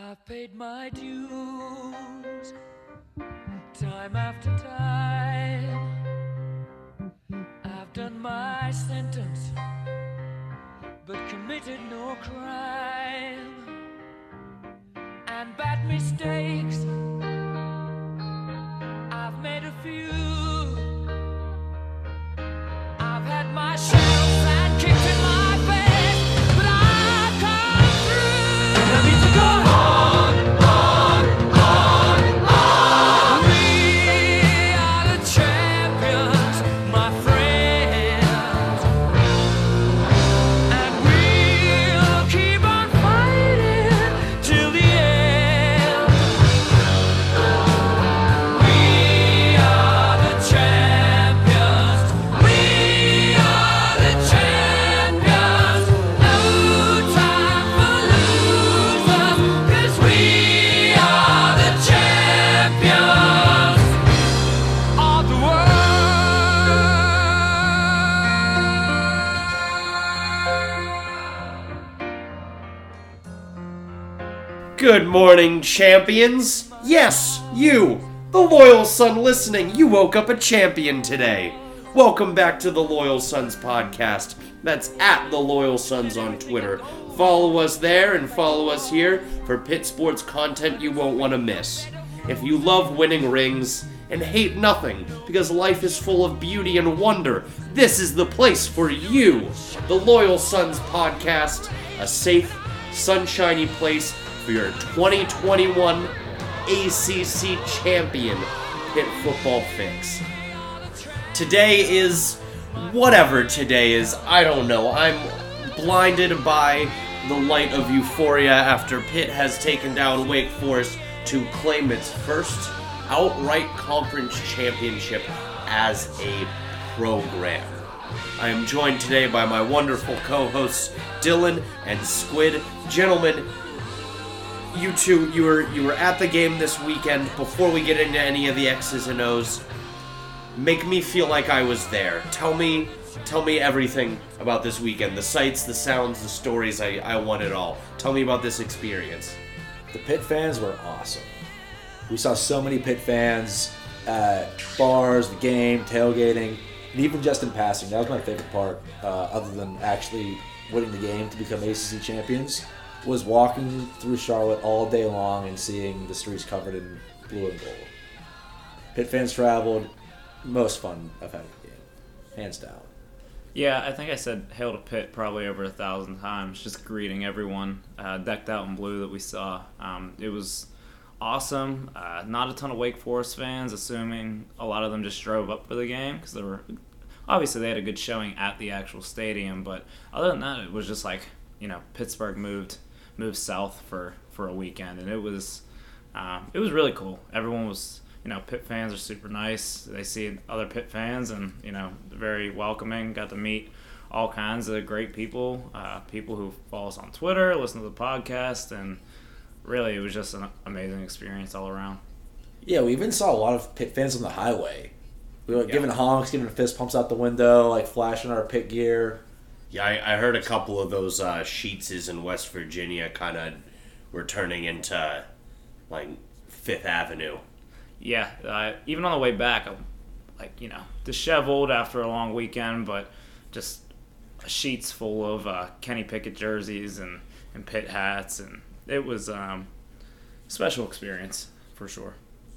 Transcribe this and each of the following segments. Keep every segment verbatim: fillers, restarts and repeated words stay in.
I've paid my dues time after time. I've done my sentence, but committed no crime. And bad mistakes, I've made a few. I've had my shells and kicked in my face, but I've come through. And I need to go on, on, on, on. We are the champions, my friends, and we'll keep on fighting till the end. We are the champions. We are the champions. No time for losers, 'cause we are the champions of the world. Good morning, champions. Yes, you, the Loyal Sun listening. You woke up a champion today. Welcome back to the Loyal Sons podcast. That's at the Loyal Sons on Twitter. Follow us there and follow us here for Pitt Sports content you won't want to miss. If you love winning rings and hate nothing because life is full of beauty and wonder, this is the place for you. The Loyal Sons podcast, a safe, sunshiny place for your twenty twenty-one A C C champion Pitt football fix. Today is whatever today is. I don't know. I'm blinded by the light of euphoria after Pitt has taken down Wake Forest to claim its first outright conference championship as a program. I am joined today by my wonderful co-hosts Dylan and Squid. Gentlemen, you two, you were you were at the game this weekend. Before we get into any of the X's and O's, make me feel like I was there. Tell me, tell me everything about this weekend. The sights, the sounds, the stories. I, I want it all. Tell me about this experience. The Pitt fans were awesome. We saw so many Pitt fans at bars, the game, tailgating, and even just in passing. That was my favorite part, uh, other than actually winning the game to become A C C champions, was walking through Charlotte all day long and seeing the streets covered in blue and gold. Pitt fans traveled. Most fun I've had at the game, hands down. Yeah, I think I said hail to Pitt probably over a thousand times, just greeting everyone uh, decked out in blue that we saw. Um, it was awesome. Uh, not a ton of Wake Forest fans, assuming a lot of them just drove up for the game because they were obviously they had a good showing at the actual stadium. But other than that, it was just like, you know, Pittsburgh moved moved south for, for a weekend, and it was um, it was really cool. Everyone was. You know, Pitt fans are super nice. They see other Pitt fans and, you know, very welcoming. Got to meet all kinds of great people, uh, people who follow us on Twitter, listen to the podcast, and really it was just an amazing experience all around. Yeah, we even saw a lot of Pitt fans on the highway. We were like, Yeah. giving honks, giving fist pumps out the window, like flashing our Pitt gear. Yeah, I, I heard a couple of those uh, Sheetses in West Virginia kind of were turning into, like, Fifth Avenue. Yeah, uh, even on the way back, I'm like, you know, disheveled after a long weekend, but just sheets full of uh, Kenny Pickett jerseys and, and Pitt hats, and it was um, a special experience for sure.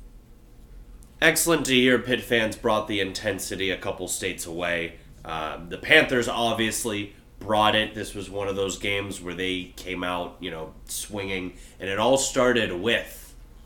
Excellent to hear Pitt fans brought the intensity a couple states away. Um, the Panthers obviously brought it. This was one of those games where they came out, you know, swinging, and it all started with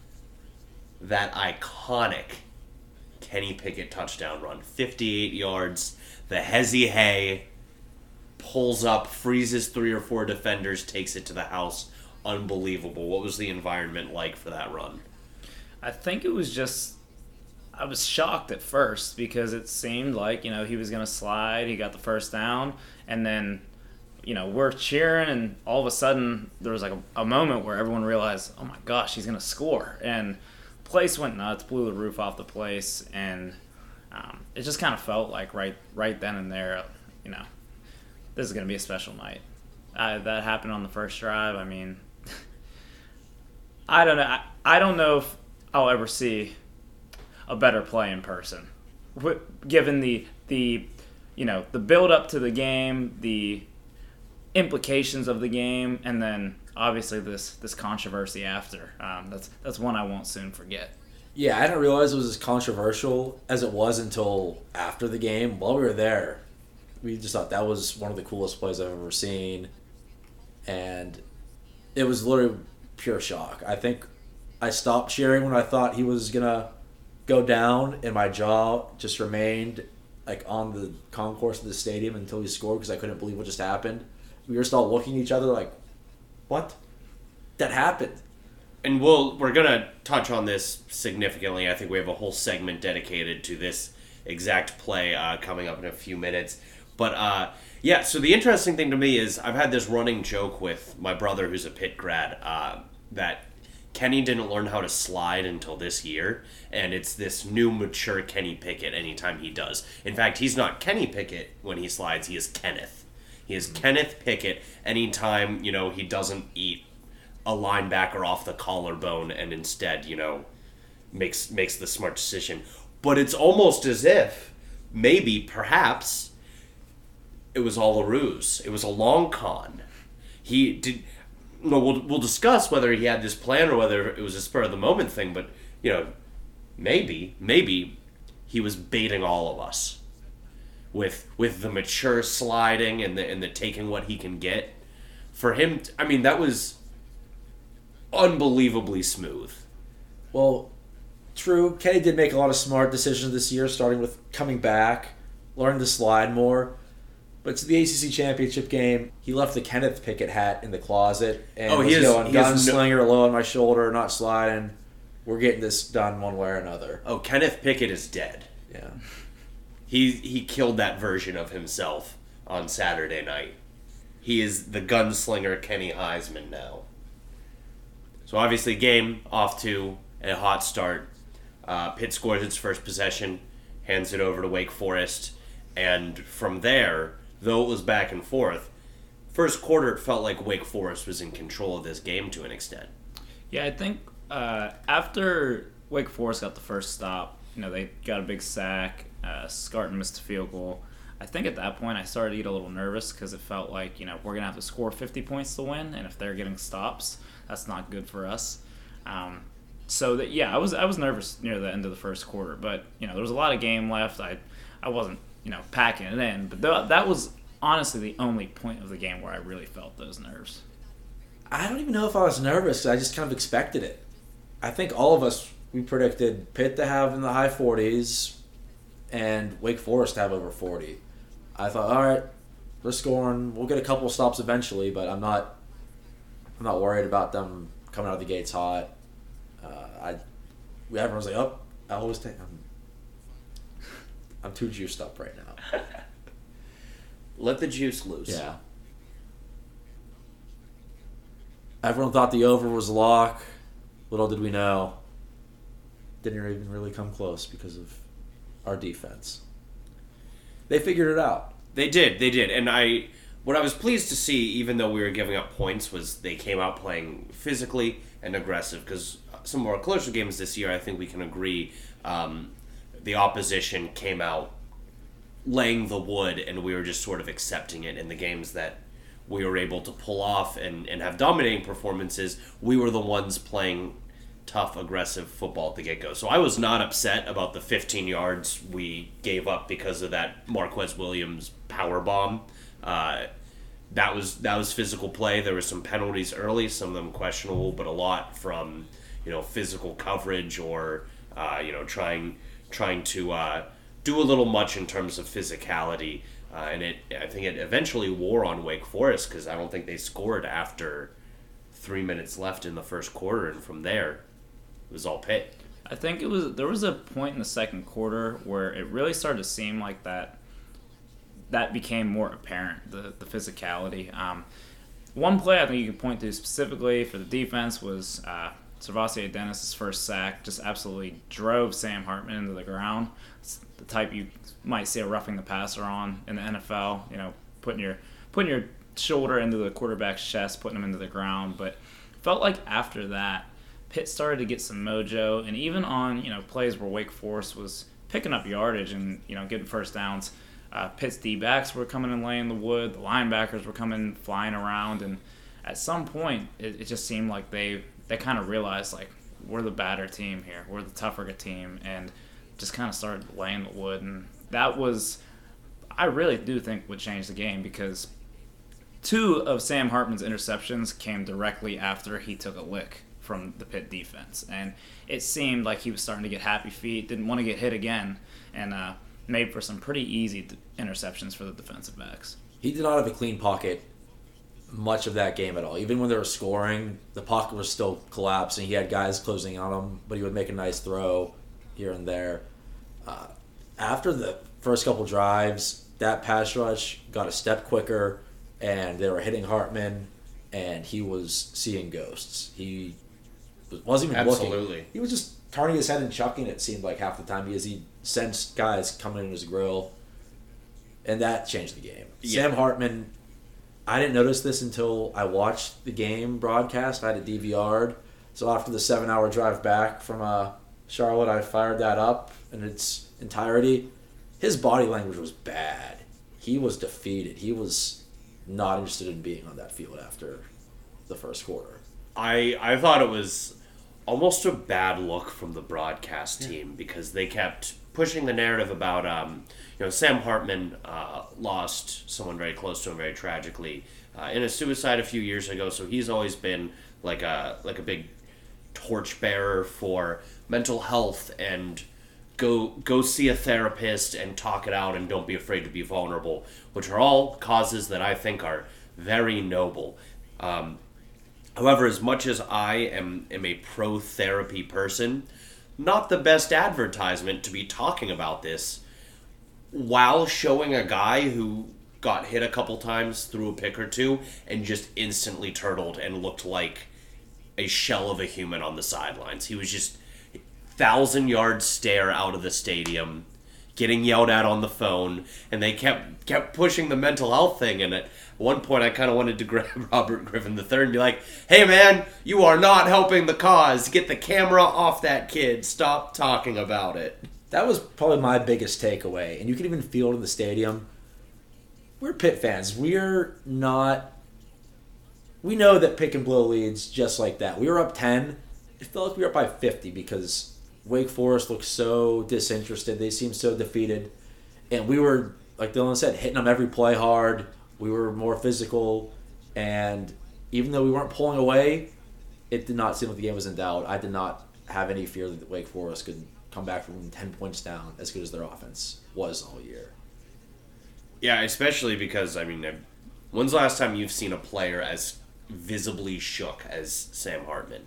that iconic Kenny Pickett touchdown run. fifty-eight yards. The Hezzy Hay pulls up, freezes three or four defenders, takes it to the house. Unbelievable. What was the environment like for that run? I think it was just, I was shocked at first because it seemed like, you know, he was going to slide. He got the first down, and then, you know, we're cheering, and all of a sudden there was like a, a moment where everyone realized, oh my gosh, he's going to score. And place went nuts, blew the roof off the place, and um, it just kind of felt like right right then and there, you know, this is going to be a special night. Uh, that happened on the first drive. I mean, I don't know. I, I don't know if I'll ever see a better play in person, Wh- given the the you know the build up to the game, the implications of the game, and then obviously this this controversy after. Um, that's that's one I won't soon forget. Yeah, I didn't realize it was as controversial as it was until after the game. While we were there, we just thought that was one of the coolest plays I've ever seen. And it was literally pure shock. I think I stopped cheering when I thought he was going to go down, and my jaw just remained like on the concourse of the stadium until he scored because I couldn't believe what just happened. We were still looking at each other like, what? That happened. And we'll we're gonna touch on this significantly. I think we have a whole segment dedicated to this exact play uh, coming up in a few minutes. But uh, yeah, so the interesting thing to me is I've had this running joke with my brother, who's a Pitt grad, uh, that Kenny didn't learn how to slide until this year, and it's this new mature Kenny Pickett anytime he does. In fact, he's not Kenny Pickett when he slides; he is Kenneth. He is Kenneth Pickett anytime, you know, he doesn't eat a linebacker off the collarbone and instead, you know, makes makes the smart decision. But it's almost as if, maybe, perhaps, it was all a ruse. It was a long con. He did. No, we'll we'll discuss whether he had this plan or whether it was a spur of the moment thing. But you know, maybe maybe he was baiting all of us with with the mature sliding and the and the taking what he can get. For him, I mean, that was unbelievably smooth. Well, true. Kenny did make a lot of smart decisions this year, starting with coming back, learning to slide more. But it's the A C C championship game. He left the Kenneth Pickett hat in the closet and Oh, was he is- going he is no- gunslinger low on my shoulder, not sliding. We're getting this done one way or another. Oh, Kenneth Pickett is dead. Yeah. He he killed that version of himself on Saturday night. He is the gunslinger Kenny Heisman now. So obviously, game off to a hot start. Uh, Pitt scores its first possession, hands it over to Wake Forest, and from there, though it was back and forth, first quarter it felt like Wake Forest was in control of this game to an extent. Yeah, I think uh, after Wake Forest got the first stop, you know, they got a big sack. Uh, Scarton missed a field goal. I think at that point I started to get a little nervous because it felt like, you know, we're going to have to score fifty points to win, and if they're getting stops, that's not good for us. Um, so, that yeah, I was I was nervous near the end of the first quarter, but, you know, there was a lot of game left. I I wasn't, you know, packing it in, but th- that was honestly the only point of the game where I really felt those nerves. I don't even know if I was nervous. I just kind of expected it. I think all of us, we predicted Pitt to have in the high forties and Wake Forest to have over forty. I thought, all right, they're scoring. We'll get a couple stops eventually, but I'm not. I'm not worried about them coming out of the gates hot. Uh, I, everyone's like, oh, I always take. I'm, I'm too juiced up right now. Let the juice loose. Yeah. Everyone thought the over was a lock. Little did we know. Didn't even really come close because of our defense. They figured it out. They did, they did. And I what I was pleased to see, even though we were giving up points, was they came out playing physically and aggressive, because some of our closer games this year, I think we can agree, um, the opposition came out laying the wood, and we were just sort of accepting it. In the games that we were able to pull off and, and have dominating performances, we were the ones playing tough, aggressive football at the get-go. So I was not upset about the fifteen yards we gave up because of that Marquez Williams power bomb. Uh, that was that was physical play. There were some penalties early, some of them questionable, but a lot from, you know, physical coverage or uh, you know trying trying to uh, do a little much in terms of physicality. Uh, and it I think it eventually wore on Wake Forest, because I don't think they scored after three minutes left in the first quarter, and from there it was all Pitt. I think it was there was a point in the second quarter where it really started to seem like that that became more apparent, the the physicality. Um, one play I think you can point to specifically for the defense was uh, Servassier Dennis' first sack. Just absolutely drove Sam Hartman into the ground. It's the type you might see a roughing the passer on in the N F L. You know, putting your putting your shoulder into the quarterback's chest, putting him into the ground. But felt like after that, Pitt started to get some mojo, and even on, you know, plays where Wake Forest was picking up yardage and, you know, getting first downs, uh, Pitt's D-backs were coming and laying the wood, the linebackers were coming flying around, and at some point, it, it just seemed like they, they kind of realized, like, we're the badder team here, we're the tougher team, and just kind of started laying the wood, and that was, I really do think, would change the game, because two of Sam Hartman's interceptions came directly after he took a lick from the Pitt defense. And it seemed like he was starting to get happy feet, didn't want to get hit again, and uh, made for some pretty easy d- interceptions for the defensive backs. He did not have a clean pocket much of that game at all. Even when they were scoring, the pocket was still collapsing. He had guys closing on him, but he would make a nice throw here and there. Uh, after the first couple drives, that pass rush got a step quicker, and they were hitting Hartman, and he was seeing ghosts. He wasn't even Absolutely. looking. He was just turning his head and chucking, it seemed like, half the time, because he sensed guys coming in his grill, and that changed the game. Yeah. Sam Hartman, I didn't notice this until I watched the game broadcast. I had it D V R'd, so after the seven-hour drive back from uh, Charlotte, I fired that up in its entirety. His body language was bad. He was defeated. He was not interested in being on that field after the first quarter. I I thought it was almost a bad look from the broadcast team because they kept pushing the narrative about um you know Sam Hartman uh, lost someone very close to him very tragically uh, in a suicide a few years ago, so he's always been like a like a big torchbearer for mental health and go go see a therapist and talk it out and don't be afraid to be vulnerable, which are all causes that I think are very noble. Um, however, as much as I am, am a pro-therapy person, not the best advertisement to be talking about this while showing a guy who got hit a couple times through a pick or two and just instantly turtled and looked like a shell of a human on the sidelines. He was just thousand yard stare out of the stadium, getting yelled at on the phone, and they kept kept pushing the mental health thing. And at one point, I kind of wanted to grab Robert Griffin the third and be like, "Hey, man, you are not helping the cause. Get the camera off that kid. Stop talking about it." That was probably my biggest takeaway, and you can even feel it in the stadium. We're Pitt fans. We're not. We know that pick and blow leads just like that. We were up ten. It felt like we were up by fifty because Wake Forest looked so disinterested. They seemed so defeated. And we were, like Dylan said, hitting them every play hard. We were more physical. And even though we weren't pulling away, it did not seem like the game was in doubt. I did not have any fear that Wake Forest could come back from ten points down as good as their offense was all year. Yeah, especially because, I mean, when's the last time you've seen a player as visibly shook as Sam Hartman?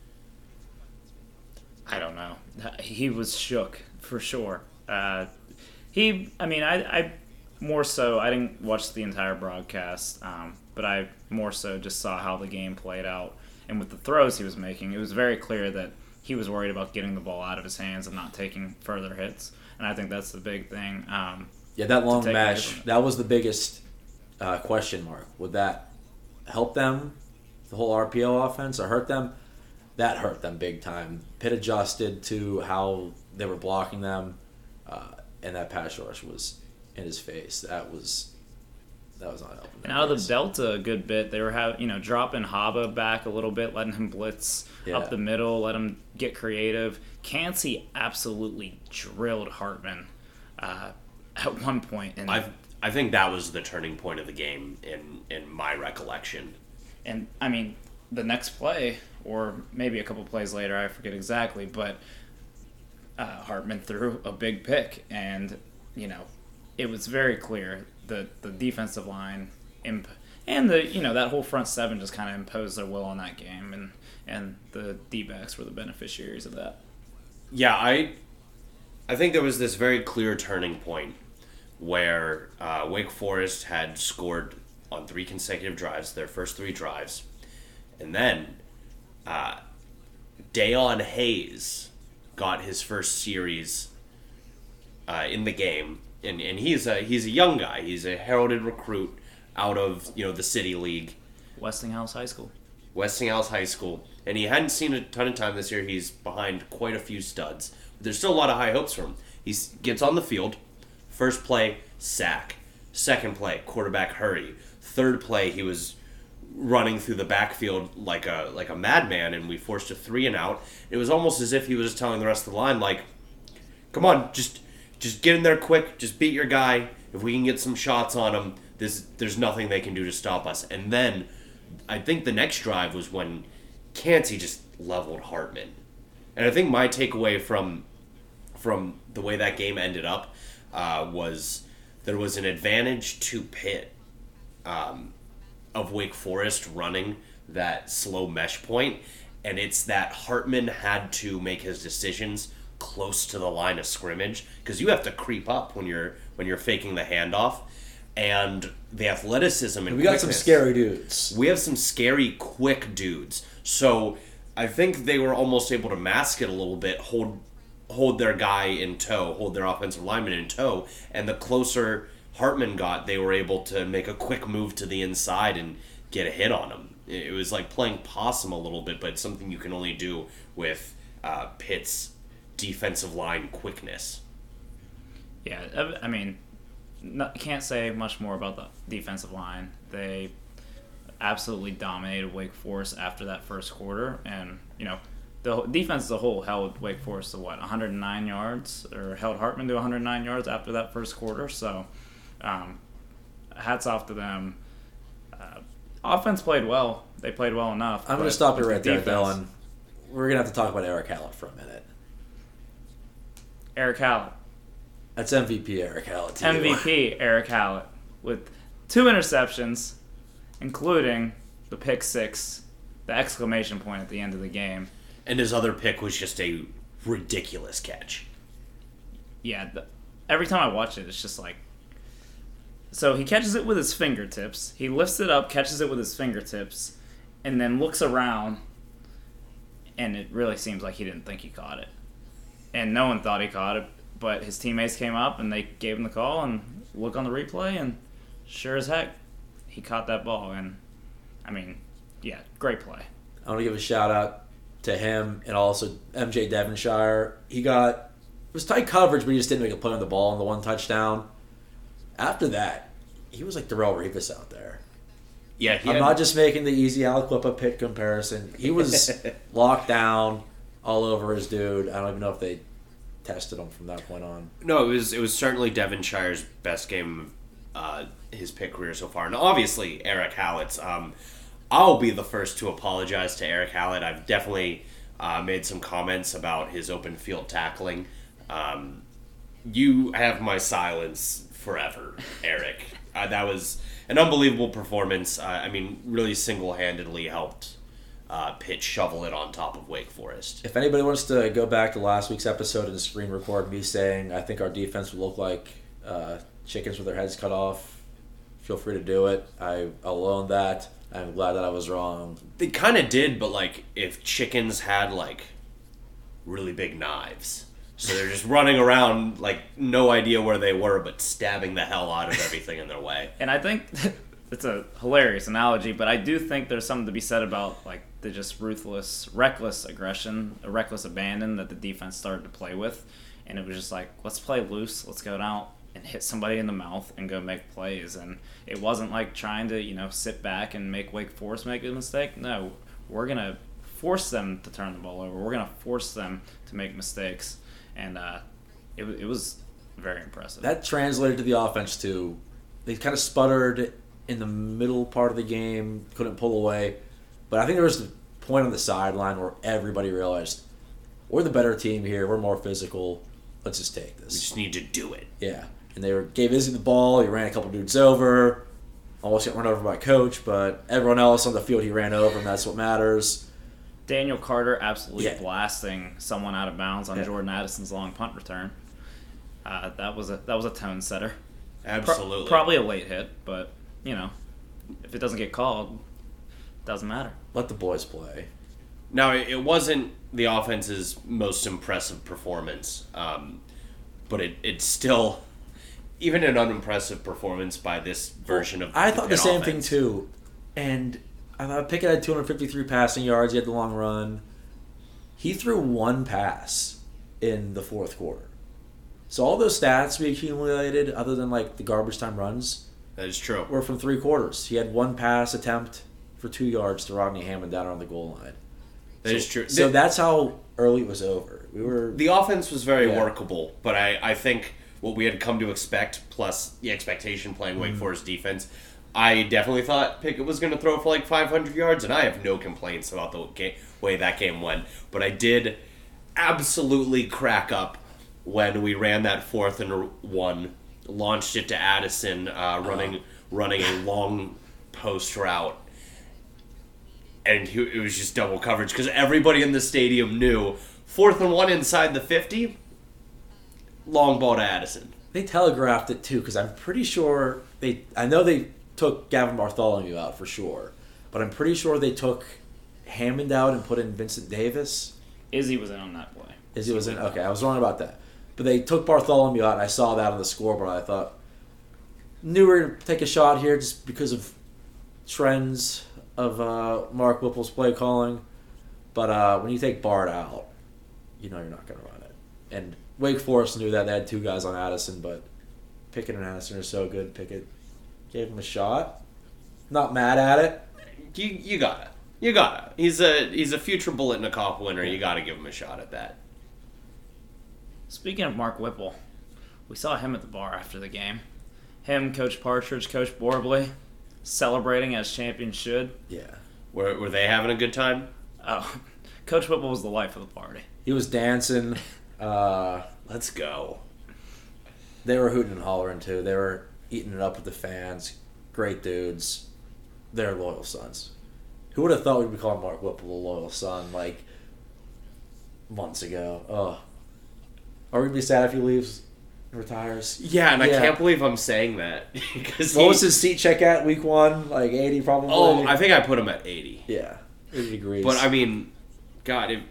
I don't know. He was shook for sure. Uh, he, I mean, I, I more so. I didn't watch the entire broadcast, um, but I more so just saw how the game played out, and with the throws he was making, it was very clear that he was worried about getting the ball out of his hands and not taking further hits. And I think that's the big thing. Um, yeah, that long take away match, from it. that was the biggest uh, question mark. Would that help them, the whole R P O offense, or hurt them? That hurt them big time. Pitt adjusted to how they were blocking them, uh, and that pass rush was in his face. That was that was not helping. And out of the Delta a good bit, they were have you know dropping Haba back a little bit, letting him blitz Yeah. up the middle, let him get creative. Cansey absolutely drilled Hartman uh, at one point, and I I think that was the turning point of the game in in my recollection. and I mean the next play, or maybe a couple plays later, I forget exactly, but uh, Hartman threw a big pick, and you know it was very clear that the defensive line imp- and the you know that whole front seven just kind of imposed their will on that game, and and the D-backs were the beneficiaries of that. Yeah, I I think there was this very clear turning point where uh, Wake Forest had scored on three consecutive drives, their first three drives, and then uh, Dayon Hayes got his first series uh, in the game, and, and he's a he's a young guy. He's a heralded recruit out of you know the City League. Westinghouse High School. Westinghouse High School, and he hadn't seen a ton of time this year. He's behind quite a few studs. But there's still a lot of high hopes for him. He gets on the field. First play, sack. Second play, quarterback hurry. Third play, he was running through the backfield like a like a madman, and we forced a three and out. It was almost as if he was telling the rest of the line, like, come on, just just get in there quick, just beat your guy. If we can get some shots on him, this, there's nothing they can do to stop us. And then I think the next drive was when Kancey just leveled Hartman. And I think my takeaway from from the way that game ended up uh, was there was an advantage to Pitt um, of Wake Forest running that slow mesh point, and it's that Hartman had to make his decisions close to the line of scrimmage, because you have to creep up when you're when you're faking the handoff, and the athleticism and we got quickness, some scary dudes. We have some scary quick dudes. So I think they were almost able to mask it a little bit, hold hold their guy in tow, hold their offensive lineman in tow, and the closer Hartman got, they were able to make a quick move to the inside and get a hit on him. It was like playing possum a little bit, but it's something you can only do with uh, Pitt's defensive line quickness. Yeah, I mean, not, can't say much more about the defensive line. They absolutely dominated Wake Forest after that first quarter, and you know, the defense as a whole held Wake Forest to what, one hundred nine yards, or held Hartman to one hundred nine yards after that first quarter. So, um, hats off to them. Uh, offense played well; they played well enough. I'm going to stop you right there, defense, Dylan. We're going to have to talk about Eric Hallett for a minute. Eric Hallett. That's M V P Eric Hallett. To M V you. P Eric Hallett with two interceptions, including the pick six, the exclamation point at the end of the game. And his other pick was just a ridiculous catch. Yeah, the, every time I watch it, it's just like... So he catches it with his fingertips. He lifts it up, catches it with his fingertips, and then looks around, and it really seems like he didn't think he caught it. And no one thought he caught it, but his teammates came up, and they gave him the call, and look on the replay, and sure as heck, he caught that ball. And, I mean, yeah, great play. I want to give a shout out to him and also M J Devonshire. He got, it was tight coverage, but he just didn't make a play on the ball on the one touchdown. After that, he was like Darrell Revis out there. Yeah, he I'm had, not just making the easy Aliquippa Pitt comparison. He was locked down all over his dude. I don't even know if they tested him from that point on. No, it was it was certainly Devonshire's best game of uh, his Pitt career so far. And obviously, Eric Hallett's. Um, I'll be the first to apologize to Eric Hallett. I've definitely uh, made some comments about his open field tackling. Um, you have my silence forever, Eric. Uh, that was an unbelievable performance. Uh, I mean, really single-handedly helped uh, Pitt shovel it on top of Wake Forest. If anybody wants to go back to last week's episode and screen record me saying I think our defense would look like uh, chickens with their heads cut off, feel free to do it. I, I'll own that. I'm glad that I was wrong. They kind of did, but like if chickens had like really big knives. So they're just running around like no idea where they were, but stabbing the hell out of everything in their way. And I think it's a hilarious analogy, but I do think there's something to be said about like the just ruthless, reckless aggression, a reckless abandon that the defense started to play with. And it was just like, let's play loose, let's go down and hit somebody in the mouth and go make plays. And it wasn't like trying to, you know, sit back and make Wake Forest make a mistake. No, we're going to force them to turn the ball over. We're going to force them to make mistakes. And uh, it, it was very impressive. That translated to the offense, too. They kind of sputtered in the middle part of the game, couldn't pull away. But I think there was a point on the sideline where everybody realized, we're the better team here. We're more physical. Let's just take this. We just need to do it. Yeah. And they were, gave Izzy the ball. He ran a couple dudes over. Almost got run over by Coach, but everyone else on the field he ran over, and that's what matters. Daniel Carter absolutely Yeah. blasting someone out of bounds on Yeah. Jordan Addison's long punt return. Uh, that was a that was a tone setter. Pro- Absolutely. probably a late hit, but you know, if it doesn't get called, it doesn't matter. Let the boys play. Now, it it wasn't the offense's most impressive performance, um, but it it's still even an unimpressive performance by this version of I the thought the Pitt same offense. thing, too. And I thought Pickett had two hundred fifty-three passing yards. He had the long run. He threw one pass in the fourth quarter. So all those stats we accumulated, other than like the garbage time runs, That is true. were from three quarters. He had one pass attempt for two yards to Rodney Hammond down on the goal line. That so, is true. So The- that's how early it was over. We were The offense was very Yeah. workable, but I, I think what we had come to expect, plus the expectation playing Mm-hmm. Wake Forest defense, I definitely thought Pickett was going to throw for like five hundred yards, and I have no complaints about the ga- way that game went. But I did absolutely crack up when we ran that fourth and one, launched it to Addison, uh, running running a long post route. And he, it was just double coverage because everybody in the stadium knew fourth and one inside the fifty, long ball to Addison. They telegraphed it too, because I'm pretty sure they. I know they took Gavin Bartholomew out for sure, but I'm pretty sure they took Hammond out and put in Vincent Davis. Izzy was in on that play. Izzy was in. Okay, I was wrong about that, but they took Bartholomew out, and I saw that on the scoreboard. I thought knew we were gonna take a shot here just because of trends of uh, Mark Whipple's play calling, but uh, when you take Bart out, you know you're not going to run it. And Wake Forest knew that. They had two guys on Addison, but Pickett and Addison are so good. Pickett gave him a shot. Not mad at it. You you gotta you gotta. He's a he's a future Bullet in a Cop winner. You gotta give him a shot at that. Speaking of Mark Whipple, we saw him at the bar after the game. Him, Coach Partridge, Coach Borbley, celebrating as champions should. Yeah. Were were they having a good time? Oh, Coach Whipple was the life of the party. He was dancing. Uh, Let's go. they were hooting and hollering, too. They were eating it up with the fans. Great dudes. They're loyal sons. Who would have thought we'd be calling Mark Whipple a loyal son, like, months ago? Oh. Are we going to be sad if he leaves and retires? Yeah, and I Yeah. can't believe I'm saying that because What he, was his seat check at week one? Like eighty, probably? Oh, I think I put him at eighty. Yeah. eighty degrees. But I mean, God, it,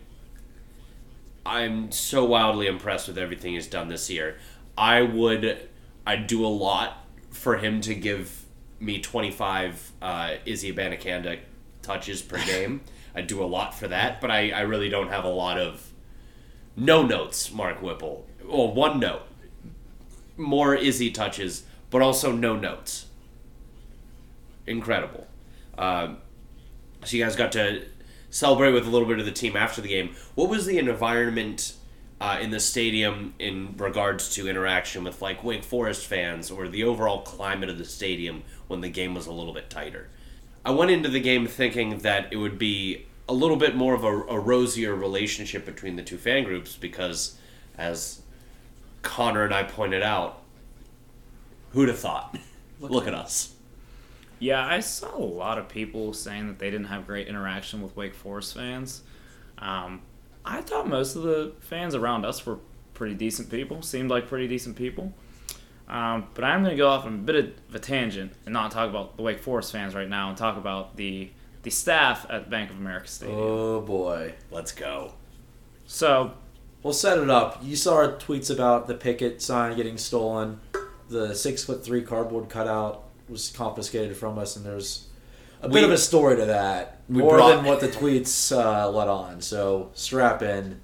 I'm so wildly impressed with everything he's done this year. I would, I'd do a lot for him to give me twenty-five uh, Izzy Abanikanda touches per game. I'd do a lot for that, but I, I really don't have a lot of no notes, Mark Whipple. Well, one note. More Izzy touches, but also no notes. Incredible. Um, so you guys got to celebrate with a little bit of the team after the game. What was the environment uh, in the stadium in regards to interaction with like Wake Forest fans or the overall climate of the stadium when the game was a little bit tighter? I went into the game thinking that it would be a little bit more of a, a rosier relationship between the two fan groups because, as Connor and I pointed out, who'd have thought? Look at us. Yeah, I saw a lot of people saying that they didn't have great interaction with Wake Forest fans. Um, I thought most of the fans around us were pretty decent people, seemed like pretty decent people. Um, but I'm going to go off on a bit of a tangent and not talk about the Wake Forest fans right now and talk about the the staff at Bank of America Stadium. Oh, boy. Let's go. So, We'll set it up. You saw our tweets about the Pickett sign getting stolen. The six foot three cardboard cutout was confiscated from us, and there's a We- bit of a story to that, we more brought- than what the tweets uh, let on. So strap in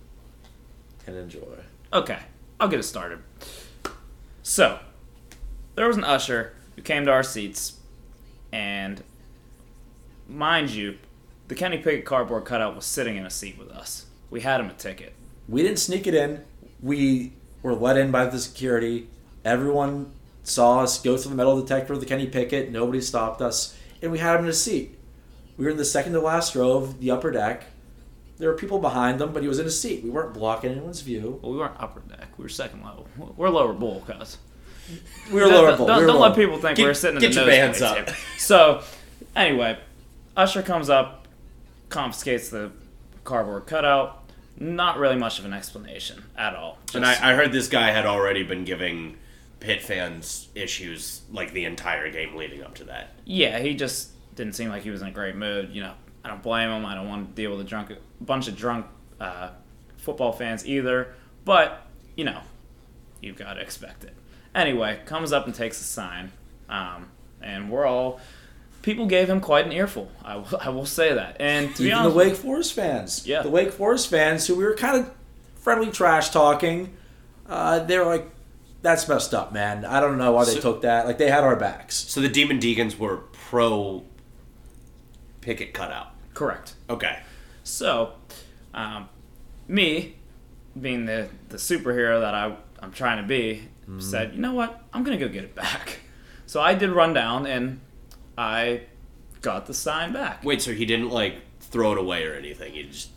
and enjoy. okay, I'll get it started. So, there was an usher who came to our seats, and mind you, the Kenny Pickett cardboard cutout was sitting in a seat with us. We had him a ticket. We didn't sneak it in. We were let in by the security. Everyone saw us go through the metal detector with the Kenny Pickett. Nobody stopped us, and we had him in a seat. We were in the second to last row of the upper deck. There were people behind him, but he was in a seat. We weren't blocking anyone's view. Well, we weren't upper deck. We were second level. We're lower bowl, cuz. We were lower Don't, bowl. don't, we were don't lower. let people think Get- we're sitting in get the your bands nosebleeds up. here. So, anyway, usher comes up, confiscates the cardboard cutout. Not really much of an explanation at all. And Just- I, I heard this guy had already been giving Pitt fans issues like the entire game leading up to that. Yeah, he just didn't seem like he was in a great mood. You know, I don't blame him. I don't want to deal with a drunk, bunch of drunk uh, football fans either. But, you know, you've got to expect it. Anyway, comes up and takes a sign. Um, and we're all people gave him quite an earful. I will, I will say that. And to be Even honest, the Wake Forest fans. Yeah. The Wake Forest fans who we were kind of friendly trash talking, uh, they were like, that's messed up, man. I don't know why they So- took that. Like, they had our backs. So the Demon Deacons were pro Pickett cutout. correct. Okay. So, um, me, being the, the superhero that I, I'm trying to be, said, you know what? I'm going to go get it back. So I did run down, and I got the sign back. Wait, so he didn't, like, throw it away or anything? He just...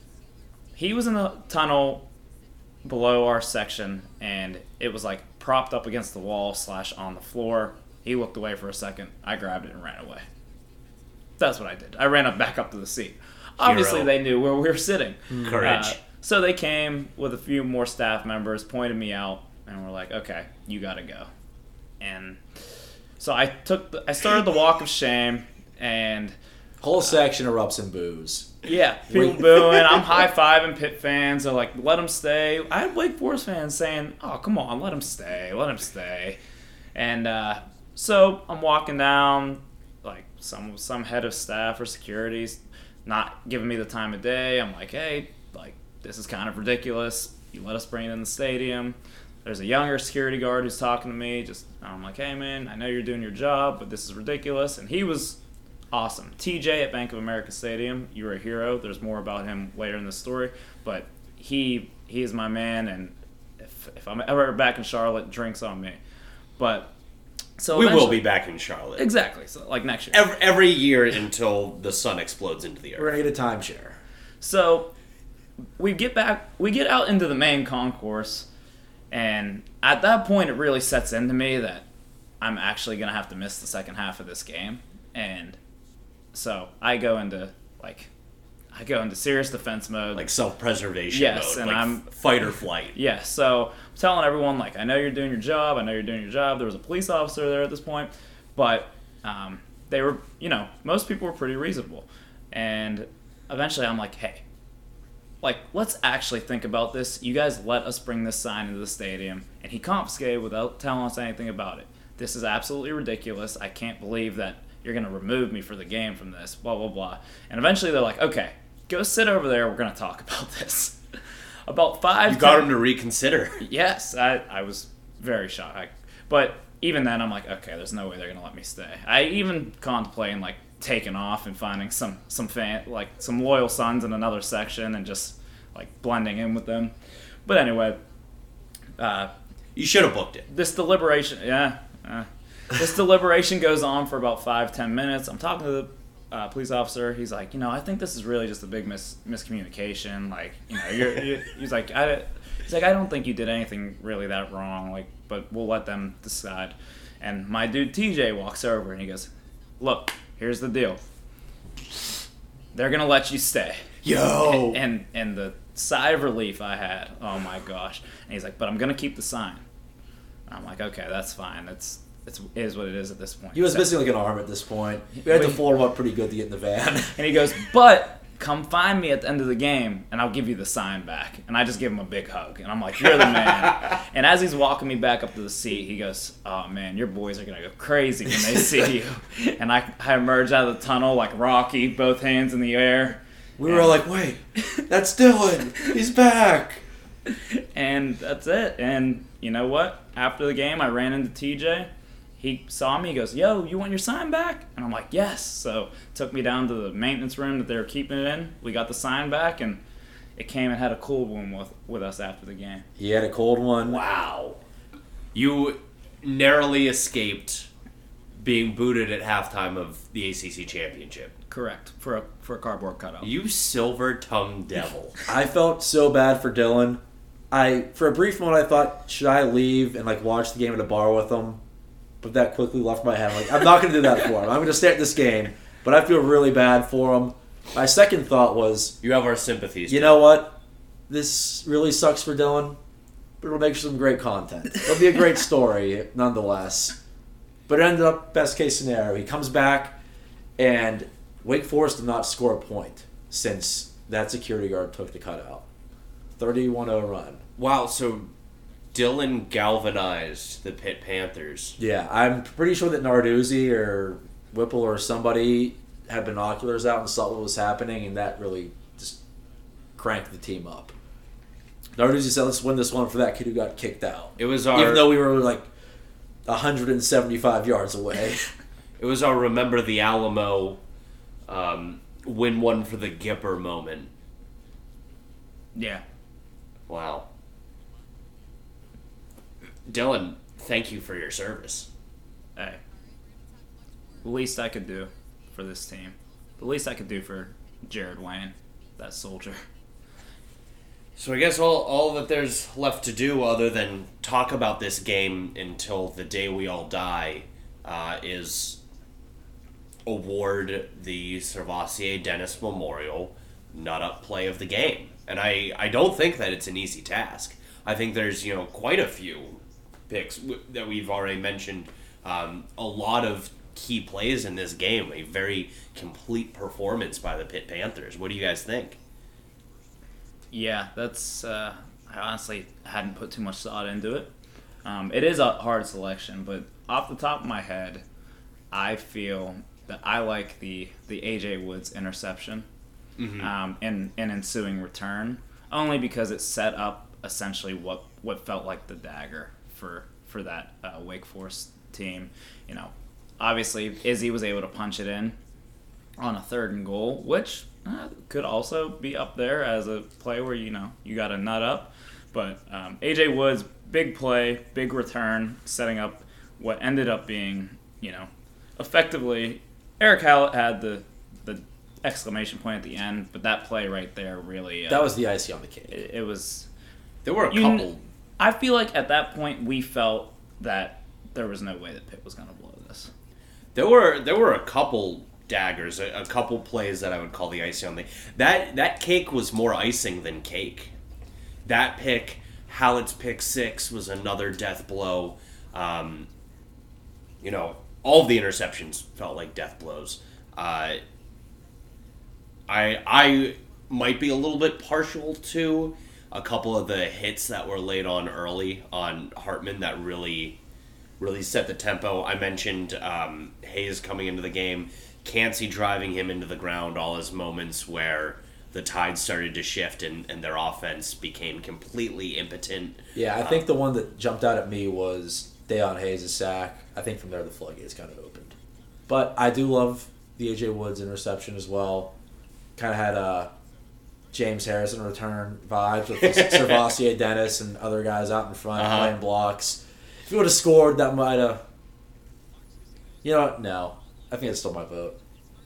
He was in the tunnel below our section, and it was, like, propped up against the wall slash on the floor. He looked away for a second. I grabbed it and ran away. That's what I did. I ran up back up to the seat. Obviously, Hero. they knew where we were sitting. Courage. Uh, so they came with a few more staff members, pointed me out, and were like, "Okay, you gotta go." And so I took, the, I started the walk of shame, and Whole section erupts in booze. yeah, people Wait. booing. I'm high fiving Pitt fans. They're like, "Let him stay." I had Wake Forest fans saying, "Oh, come on, let him stay, let him stay." And uh, so I'm walking down, like some some head of staff or security's not giving me the time of day. I'm like, "Hey, like this is kind of ridiculous. You let us bring it in the stadium." There's a younger security guard who's talking to me. Just I'm like, "Hey, man, I know you're doing your job, but this is ridiculous." And he was awesome. T J at Bank of America Stadium, you were a hero. There's more about him later in the story, but he he is my man, and if, if I'm ever back in Charlotte, drinks on me. But so We will eventually- be back in Charlotte. exactly. So like next year. Every, every year until the sun explodes into the We're earth. going to get a timeshare. So we get back, we get out into the main concourse, and at that point, it really sets into me that I'm actually gonna have to miss the second half of this game, and so I go into like, I go into serious defense mode. Like self-preservation Yes, mode. and like I'm- fight or flight. Yeah, so I'm telling everyone, like, I know you're doing your job, I know you're doing your job. There was a police officer there at this point, but um, they were, you know, most people were pretty reasonable. And eventually I'm like, hey, like, let's actually think about this. You guys let us bring this sign into the stadium, and he confiscated without telling us anything about it. This is absolutely ridiculous. I can't believe that you're going to remove me for the game from this, blah, blah, blah. And eventually they're like, okay, go sit over there. We're going to talk about this. About five You got ten him to reconsider. Yes, I, I was very shocked. I, but even then, I'm like, okay, there's no way they're gonna let me stay. I even contemplating like taking off and finding some some fan like some loyal sons in another section and just like blending in with them. But anyway, uh, You should have booked it. this deliberation, yeah, uh, this deliberation goes on for about five ten minutes. I'm talking to the uh, police officer. He's like, you know, I think this is really just a big mis- miscommunication. Like, you know, you're, you're, he's like, I, he's like, I don't think you did anything really that wrong. Like, but we'll let them decide. And my dude T J walks over and he goes, look, here's the deal. They're gonna let you stay. Yo! And, and and the sigh of relief I had, oh my gosh. And he's like, but I'm gonna keep the sign. And I'm like, okay, that's fine. It's it's it is what it is at this point. He was So- missing like an arm at this point. We had to Wait. floor him up pretty good to get in the van. And he goes, but come find me at the end of the game, and I'll give you the sign back. And I just give him a big hug, and I'm like, you're the man. And as he's walking me back up to the seat, he goes, oh man, your boys are gonna go crazy when they see you. And I, I emerge out of the tunnel like Rocky, both hands in the air. We were all like, wait, that's Dylan. He's back. And that's it. And you know what? After the game, I ran into T J. He saw me. He goes, yo, you want your sign back? And I'm like, yes. So took me down to the maintenance room that they were keeping it in. We got the sign back, and it came and had a cool one with, with us after the game. He had a cold one. Wow. You narrowly escaped being booted at halftime of the A C C championship. Correct. For a for a cardboard cutout. You silver-tongued devil. I felt so bad for Dylan. I for a brief moment I thought, should I leave and like watch the game at a bar with him? But that quickly left my head. I'm like, I'm not going to do that for him. I'm going to stay at this game. But I feel really bad for him. My second thought was, You have our sympathies. you know what? This really sucks for Dylan, but it'll make some great content. It'll be a great story, nonetheless. But it ended up best case scenario. He comes back, and Wake Forest did not score a point since that security guard took the cutout. thirty-one oh run. Wow, so Dylan galvanized the Pitt Panthers. Yeah, I'm pretty sure that Narduzzi or Whipple or somebody had binoculars out and saw what was happening, and that really just cranked the team up. Narduzzi said, let's win this one for that kid who got kicked out. It was our... Even though we were like one hundred seventy-five yards away. It was our Remember the Alamo um, win one for the Gipper moment. Yeah. Wow. Dylan, thank you for your service. Hey. The least I could do for this team. The least I could do for Jared Wayne, that soldier. So I guess all, all that there's left to do other than talk about this game until the day we all die uh, is award the Servassier Dennis Memorial Nut Up Play of the Game. And I, I don't think that it's an easy task. I think there's, you know, quite a few picks w- that we've already mentioned. Um, a lot of key plays in this game. A very complete performance by the Pitt Panthers. What do you guys think? Yeah, that's. Uh, I honestly hadn't put too much thought into it. Um, it is a hard selection, but off the top of my head, I feel that I like the the A J Woods interception Mm-hmm. um, and an ensuing return, only because it set up essentially what, what felt like the dagger for for that uh, Wake Forest team. You know, obviously Izzy was able to punch it in on a third and goal, which uh, could also be up there as a play where, you know, you got to nut up. But um, A J Woods, big play, big return, setting up what ended up being, you know, effectively, Eric Hallett had the the exclamation point at the end, but that play right there really... Uh, That was the icing on the cake. It, it was... There were a you couple... kn- I feel like at that point we felt that there was no way that Pitt was going to blow this. There were there were a couple daggers, a, a couple plays that I would call the icing on the... That, that cake was more icing than cake. That pick, Hallett's pick six, was another death blow. Um, you know, all of the interceptions felt like death blows. Uh, I I might be a little bit partial to a couple of the hits that were laid on early on Hartman that really really set the tempo. I mentioned um, Hayes coming into the game, Cansey driving him into the ground, all his moments where the tide started to shift and, and their offense became completely impotent. Yeah, I think the one that jumped out at me was Deion Hayes' sack. I think from there the floodgates kind of opened. But I do love the A J Woods interception as well. Kind of had a James Harrison return vibes with Servassier, Dennis, and other guys out in front Uh-huh. playing blocks. If he would have scored, that might have... You know what? No. I think it's still my vote.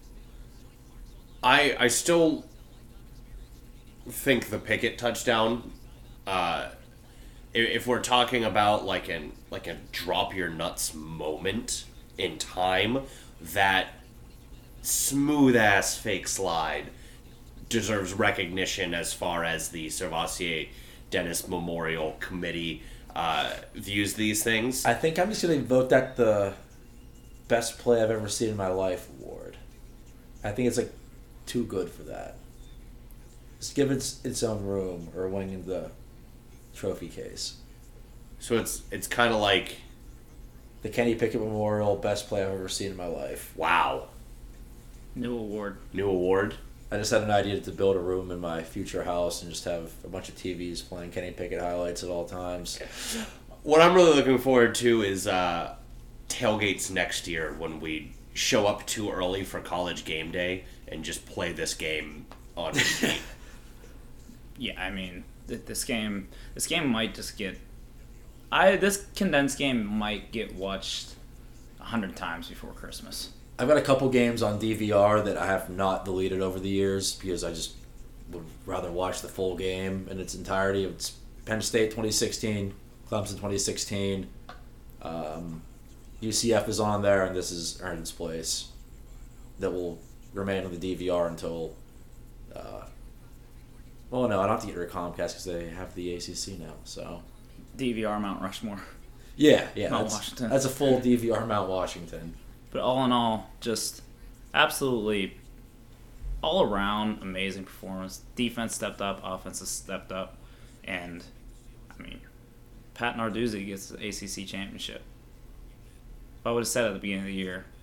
I I still think the Pickett touchdown, uh, if, if we're talking about like an like a drop your nuts moment in time, that smooth ass fake slide deserves recognition as far as the Servassier Dennis Memorial Committee uh, views these things. I think I'm just going to vote that the best play I've ever seen in my life award. I think it's like too good for that. Just give it its, its own room or wing in the trophy case. So it's it's kind of like, The Kenny Pickett Memorial, best play I've ever seen in my life. wow, New award. new award. I just had an idea to build a room in my future house and just have a bunch of T Vs playing Kenny Pickett highlights at all times. What I'm really looking forward to is uh, tailgates next year when we show up too early for college game day and just play this game on repeat. Yeah, I mean, th- this game, this game might just get, I this condensed game might get watched a hundred times before Christmas. I've got a couple games on D V R that I have not deleted over the years because I just would rather watch the full game in its entirety. It's Penn State twenty sixteen, Clemson twenty sixteen, um, U C F is on there, and this is Ernest Place that will remain on the D V R until... Uh, well, no, I don't have to get rid of Comcast because they have the A C C now, so... D V R Mount Rushmore. Yeah, yeah, Mount that's, Washington. that's a full D V R Mount Washington. But all in all, just absolutely all around amazing performance. Defense stepped up, offense has stepped up, and I mean, Pat Narduzzi gets the A C C championship. If I would have said at the beginning of the year,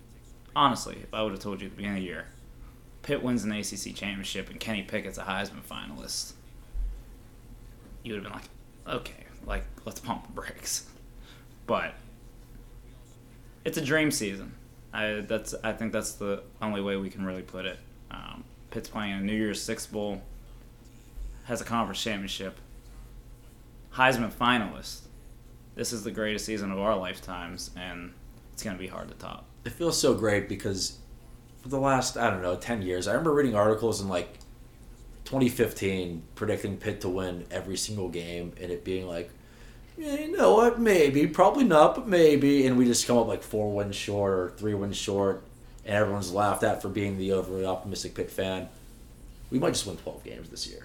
honestly, if I would have told you at the beginning of the year, Pitt wins an A C C championship and Kenny Pickett's a Heisman finalist, you would have been like, okay, like, let's pump the brakes. But it's a dream season. I that's I think that's the only way we can really put it. Um, Pitt's playing a New Year's Six Bowl, has a conference championship, Heisman finalist. This is the greatest season of our lifetimes, and it's going to be hard to top. It feels so great because for the last, I don't know, ten years, I remember reading articles in like twenty fifteen predicting Pitt to win every single game and it being like, yeah, you know what, maybe, probably not, but maybe. And we just come up like four wins short or three wins short, and everyone's laughed at for being the overly optimistic Pitt fan. We might just win twelve games this year.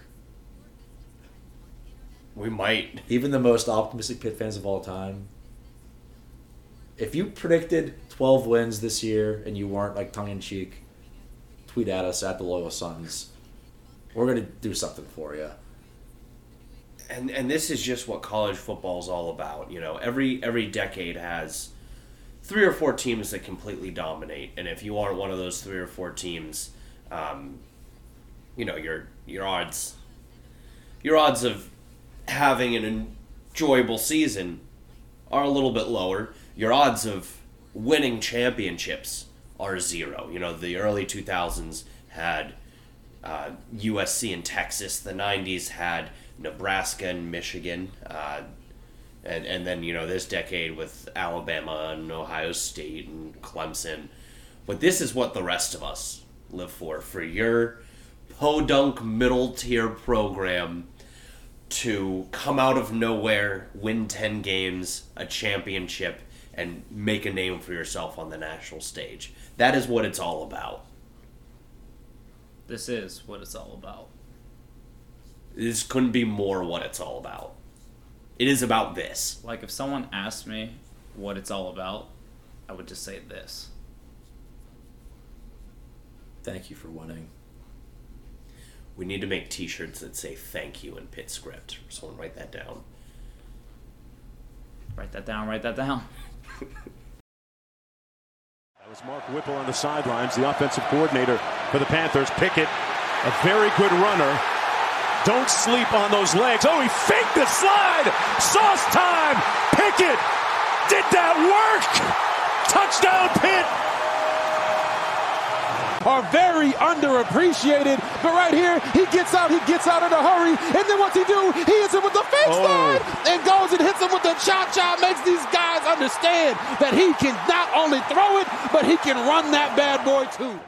We might. Even the most optimistic Pitt fans of all time. If you predicted twelve wins this year and you weren't like tongue-in-cheek, tweet at us at the Loyal Sons. We're going to do something for you. And and this is just what college football is all about. You know, every every decade has three or four teams that completely dominate, and if you aren't one of those three or four teams, um, you know, your your odds your odds of having an enjoyable season are a little bit lower. Your odds of winning championships are zero. You know, the early two thousands had uh, U S C and Texas. The nineties had Nebraska and Michigan. Uh, and, and then, you know, this decade with Alabama and Ohio State and Clemson. But this is what the rest of us live for. For your podunk middle tier program to come out of nowhere, win ten games, a championship, and make a name for yourself on the national stage. That is what it's all about. This is what it's all about. This couldn't be more what it's all about. It is about this. Like, if someone asked me what it's all about, I would just say this. Thank you for winning. We need to make t-shirts that say thank you in Pitt script. Someone write that down. Write that down, write that down. That was Mark Whipple on the sidelines, the offensive coordinator for the Panthers. Pickett, a very good runner. Don't sleep on those legs. Oh, he faked the slide. Sauce time. Pickett. Did that work? Touchdown, Pitt. Are very underappreciated, but right here, he gets out, he gets out in a hurry, and then what's he do? He hits him with the fake Oh. slide and goes and hits him with the cha-cha, makes these guys understand that he can not only throw it, but he can run that bad boy too.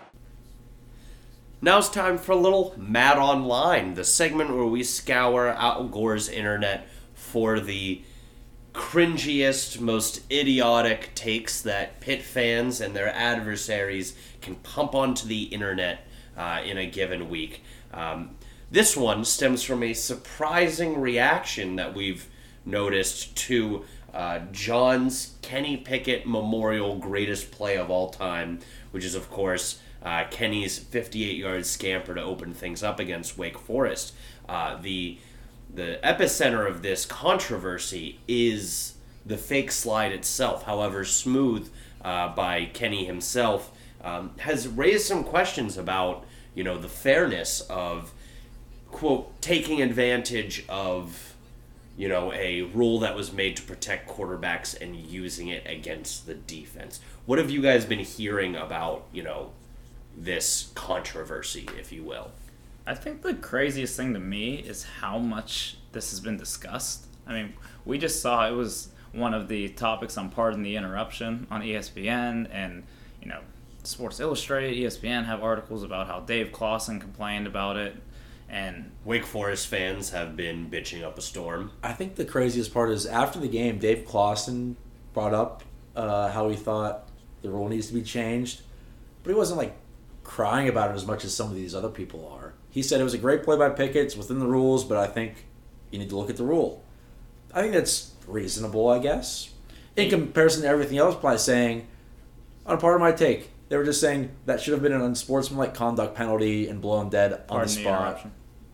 Now it's time for a little Mad Online, the segment where we scour Al Gore's internet for the cringiest, most idiotic takes that Pitt fans and their adversaries can pump onto the internet uh, in a given week. Um, this one stems from a surprising reaction that we've noticed to uh, John's Kenny Pickett Memorial Greatest Play of All Time, which is, of course, uh, Kenny's fifty-eight-yard scamper to open things up against Wake Forest. Uh, the The epicenter of this controversy is the fake slide itself. However, Smooth, uh, by Kenny himself, um, has raised some questions about, you know, the fairness of, quote, taking advantage of, you know, a rule that was made to protect quarterbacks and using it against the defense. What have you guys been hearing about, you know, this controversy, if you will? I think the craziest thing to me is how much this has been discussed. I mean, we just saw it was one of the topics on Pardon the Interruption on E S P N, and, you know, Sports Illustrated, E S P N have articles about how Dave Clawson complained about it, and Wake Forest fans have been bitching up a storm. I think the craziest part is after the game, Dave Clawson brought up uh, how he thought the rule needs to be changed, but he wasn't like crying about it as much as some of these other people are. He said it was a great play by Pickett, it's within the rules, but I think you need to look at the rule. I think that's reasonable, I guess. In comparison to everything else, by saying, on part of my take, they were just saying that should have been an unsportsmanlike conduct penalty and blown dead on Pardon the the spot. Interruption.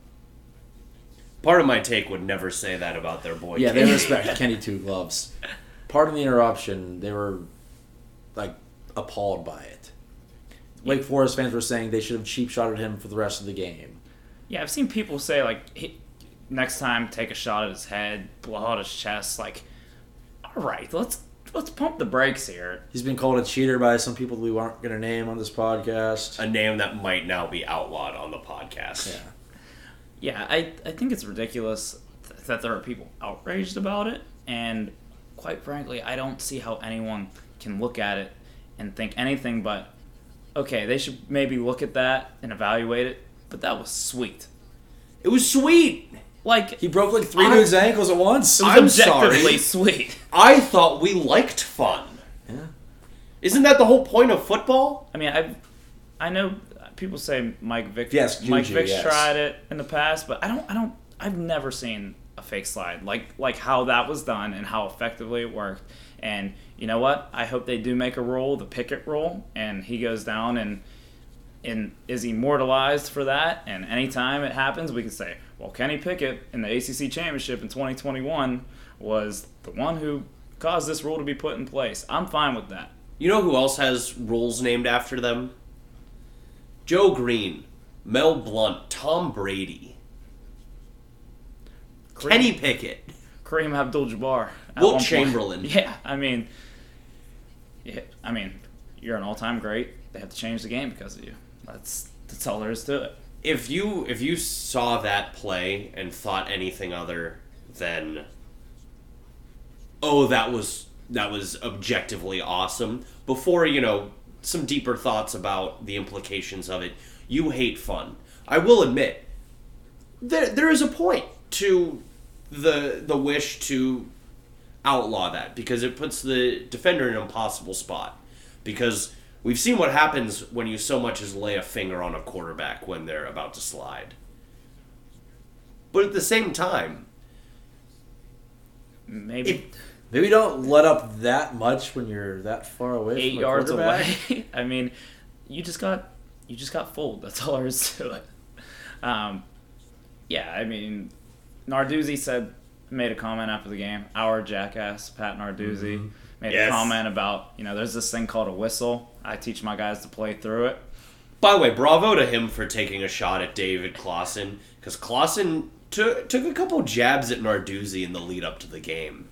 Part of my take would never say that about their boy. Yeah, Kenny. they respect Kenny Two Gloves. Pardon the interruption, they were like appalled by it. Wake Forest fans were saying they should have cheap shotted him for the rest of the game. Yeah, I've seen people say, like, he, next time take a shot at his head, blow out his chest. Like, all right, let's let's pump the brakes here. He's been called a cheater by some people we aren't going to name on this podcast. A name that might now be outlawed on the podcast. Yeah. Yeah, I, I think it's ridiculous th- that there are people outraged about it, and quite frankly, I don't see how anyone can look at it and think anything but, okay, they should maybe look at that and evaluate it, but that was sweet. It was sweet. Like, He broke like three I- dudes' ankles at once. it was I'm objectively sorry. sweet. I thought we liked fun. Yeah. Isn't that the whole point of football? I mean, I I know people say Mike Vick. Yes, Mike Juju, Vick's yes. tried it in the past, but I don't. I don't. I've never seen a fake slide like like how that was done and how effectively it worked. And you know what? I hope they do make a rule, the Pickett rule, and he goes down and and is immortalized for that. And anytime it happens, we can say, well, Kenny Pickett in the A C C championship in twenty twenty-one was the one who caused this rule to be put in place. I'm fine with that. You know who else has rules named after them? Joe Green, Mel Blount, Tom Brady, Kareem- Kenny Pickett. Kareem Abdul-Jabbar. at Wilt one point. Chamberlain. Yeah, I mean, yeah, I mean, you're an all-time great. They have to change the game because of you. That's that's all there is to it. If you if you saw that play and thought anything other than, oh, that was that was objectively awesome, before, you know, some deeper thoughts about the implications of it, you hate fun. I will admit, there there is a point to the the wish to outlaw that, because it puts the defender in an impossible spot. Because we've seen what happens when you so much as lay a finger on a quarterback when they're about to slide. But at the same time, Maybe If- Maybe don't let up that much when you're that far away eight from a yards quarterback. away. I mean, you just got you just got fooled. That's all there is to it. Um, yeah, I mean, Narduzzi said made a comment after the game. Our jackass Pat Narduzzi Mm-hmm. made Yes. a comment about, you know, there's this thing called a whistle. I teach my guys to play through it. by the way, bravo to him for taking a shot at David Clausen, because Clausen took took a couple jabs at Narduzzi in the lead up to the game.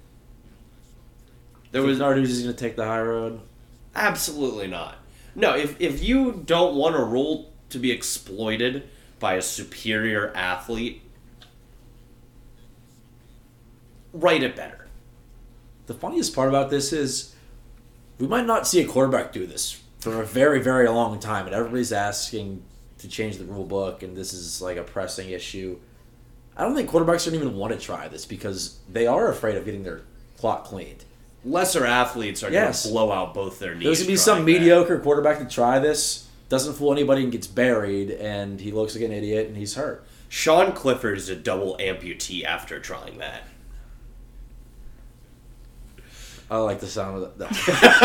There There was was Narduzzi's going to take the high road. absolutely not. No, if if you don't want a rule to be exploited by a superior athlete, write it better. The funniest part about this is we might not see a quarterback do this for a very, very long time, and everybody's asking to change the rule book, and this is like a pressing issue. I don't think quarterbacks don't even want to try this because they are afraid of getting their clock cleaned. Lesser athletes are Yes. going to blow out both their knees. There's going to be trying some that. mediocre quarterback to try this, doesn't fool anybody and gets buried, and he looks like an idiot and he's hurt. Sean Clifford is a double amputee after trying that. I like the sound of that.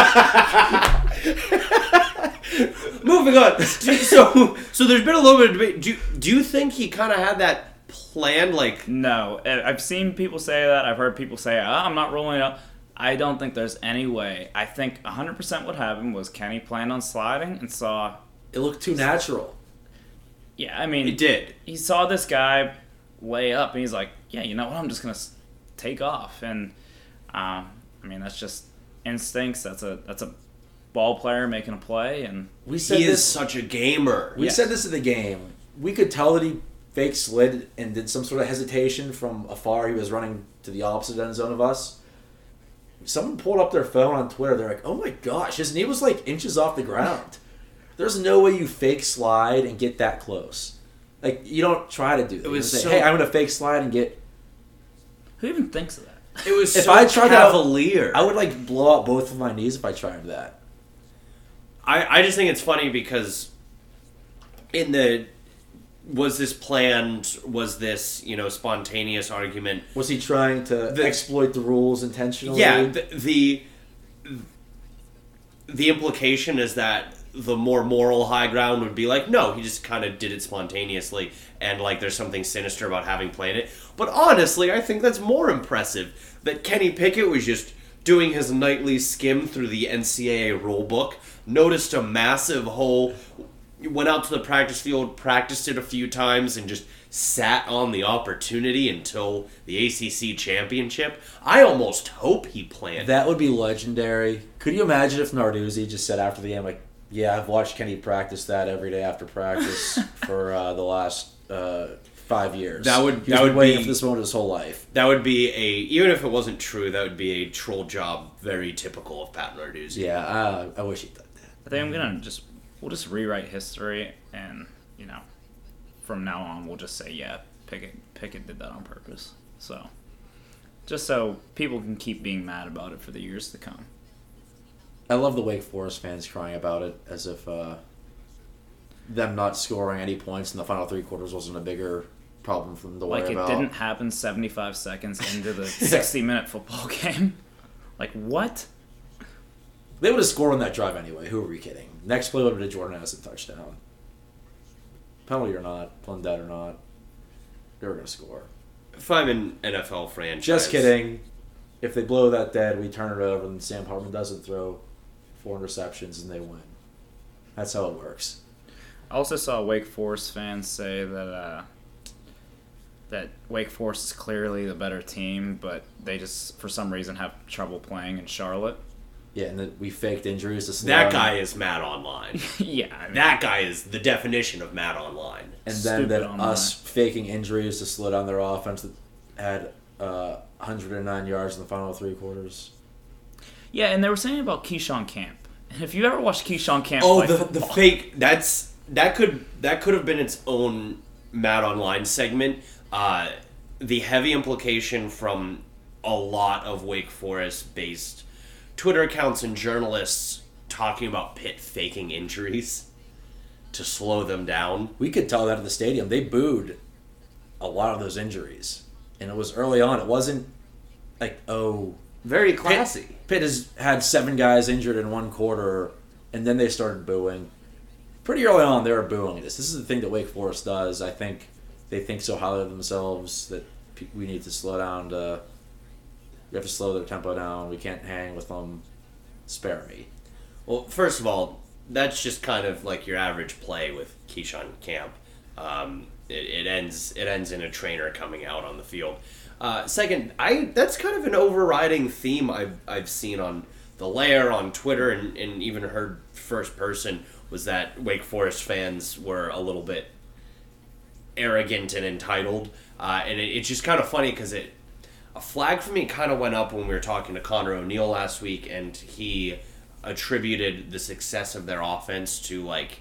Moving on. So, so there's been a little bit of debate. Do, do you think he kind of had that plan? Like, No, I- I've seen people say that. I've heard people say, oh, I'm not rolling it out. I don't think there's any way. I think one hundred percent what happened was Kenny planned on sliding and saw, It looked too natural. yeah, I mean, it did. he saw this guy lay up, and he's like, yeah, you know what, I'm just going to take off. And, um, I mean, that's just instincts. That's a that's a ball player making a play. And We said He is this. such a gamer. We Yes. said this at the game. We could tell that he fake slid and did some sort of hesitation from afar. He was running to the opposite end zone of us. Someone pulled up their phone on Twitter. They're like, "Oh my gosh, his knee was like inches off the ground." There's no way you fake slide and get that close. Like, you don't try to do that. It was You don't so- say, "Hey, I'm gonna fake slide and get." who even thinks of that? It was If so I tried that- cavalier. I would like blow out both of my knees if I tried that. I, I just think it's funny because in the was this planned, was this, you know, spontaneous argument? Was he trying to The- exploit the rules intentionally? Yeah, the, the the implication is that the more moral high ground would be like, no, he just kind of did it spontaneously, and like there's something sinister about having planned it. But honestly, I think that's more impressive that Kenny Pickett was just doing his nightly skim through the N C double A rulebook, noticed a massive hole, went out to the practice field, practiced it a few times, and just sat on the opportunity until the A C C championship. I almost hope he planned. That would be legendary. Could you imagine if Narduzzi just said after the game, like, yeah, I've watched Kenny practice that every day after practice for uh, the last uh, five years. That would He's that been would waiting be for this moment his whole life. That would be a, even if it wasn't true, that would be a troll job very typical of Pat Narduzzi. Yeah, uh, I wish he did that. I think I'm gonna just we'll just rewrite history, and you know, from now on we'll just say yeah, Pickett Pickett did that on purpose. So just so people can keep being mad about it for the years to come. I love the Wake Forest fans crying about it as if uh, them not scoring any points in the final three quarters wasn't a bigger problem for them to worry Like it about. didn't happen seventy-five seconds into the sixty-minute football game. Like what? They would have scored on that drive anyway. Who are we kidding? Next play would have been Jordan Addison touchdown. Penalty or not, play dead or not, they were going to score. If I'm an N F L franchise... Just kidding. If they blow that dead, we turn it over, and Sam Hartman doesn't throw four interceptions, and they win. That's how it works. I also saw Wake Forest fans say that uh, that Wake Forest is clearly the better team, but they just for some reason have trouble playing in Charlotte. Yeah, and that we faked injuries to Sloan. That guy is mad online. Yeah, I mean, That guy is the definition of mad online. And then Stupid that online. us faking injuries to slow down their offense that had uh, one hundred nine yards in the final three quarters. yeah, and they were saying about Keyshawn Camp. And if you ever watched Keyshawn Camp Oh, play the football, the fake. That's that could that could have been its own Mad Online segment. Uh, the heavy implication from a lot of Wake Forest based Twitter accounts and journalists talking about Pitt faking injuries to slow them down. We could tell that at the stadium. They booed a lot of those injuries. And it was early on. It wasn't like, oh... Very Pitt, classy. Pitt has had seven guys injured in one quarter, and then they started booing. Pretty early on, they were booing this. This is the thing that Wake Forest does. I think they think so highly of themselves that pe- we need to slow down to... We have to slow their tempo down. We can't hang with them. Spare me. Well, first of all, that's just kind of like your average play with Keyshawn Camp. Um, it, it ends it ends in a trainer coming out on the field. Uh, second, I that's kind of an overriding theme I've I've seen on the Lair, on Twitter, and, and even heard first person, was that Wake Forest fans were a little bit arrogant and entitled, uh, and it, it's just kind of funny because it a flag for me kind of went up when we were talking to Connor O'Neill last week, and he attributed the success of their offense to like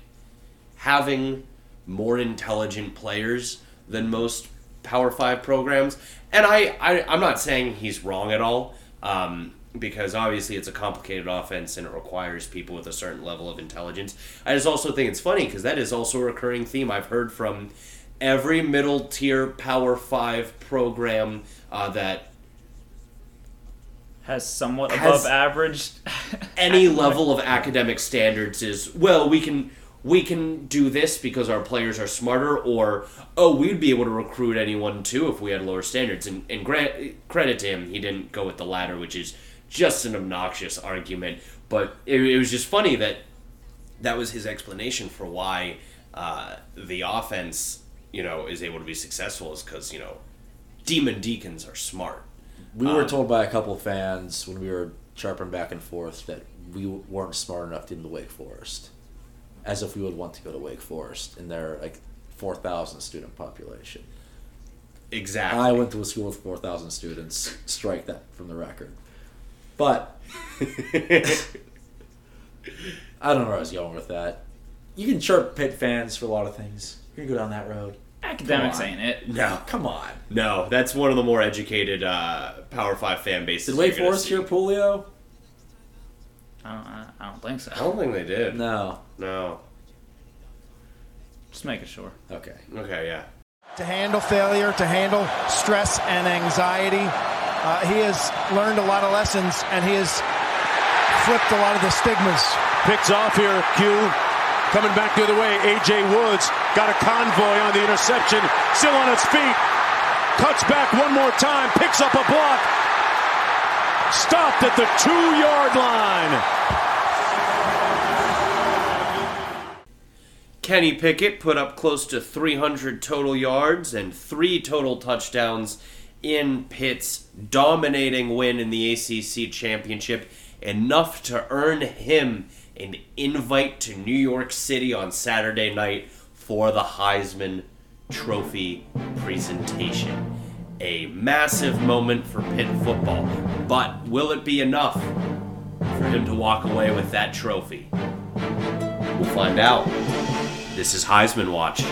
having more intelligent players than most Power Five programs. And I, I I'm not saying he's wrong at all, um, because obviously it's a complicated offense and it requires people with a certain level of intelligence. I just also think it's funny because that is also a recurring theme I've heard from every middle tier Power Five program uh, that has somewhat Has above average. any level of academic standards is, well, we can we can do this because our players are smarter, or oh, we'd be able to recruit anyone too if we had lower standards. And, and grant, credit to him, he didn't go with the latter, which is just an obnoxious argument. But it, it was just funny that that was his explanation for why uh, the offense, you know, is able to be successful, is because, you know, Demon Deacons are smart. We were Um, told by a couple fans when we were chirping back and forth that we weren't smart enough to go to Wake Forest. As if we would want to go to Wake Forest in their like four thousand student population. Exactly. I went to a school with four thousand students. Strike that from the record. But I don't know where I was going with that. You can chirp Pitt fans for a lot of things. You can go down that road. Academics Come on. ain't it. No. Come on. No, that's one of the more educated uh, Power Five fan bases. Did Wake you're gonna Forest see. hear Julio? I don't, I, I don't think so. I don't think they did. No. No. Just making sure. Okay. Okay, yeah. To handle failure, to handle stress and anxiety. Uh, he has learned a lot of lessons, and he has flipped a lot of the stigmas. Picks off here, Q. Coming back the other way, A J Woods got a convoy on the interception, still on its feet. Cuts back one more time, picks up a block. Stopped at the two-yard line. Kenny Pickett put up close to three hundred total yards and three total touchdowns in Pitt's dominating win in the A C C Championship, enough to earn him an invite to New York City on Saturday night for the Heisman Trophy presentation. A massive moment for Pitt football, but will it be enough for him to walk away with that trophy? We'll find out. This is Heisman Watch.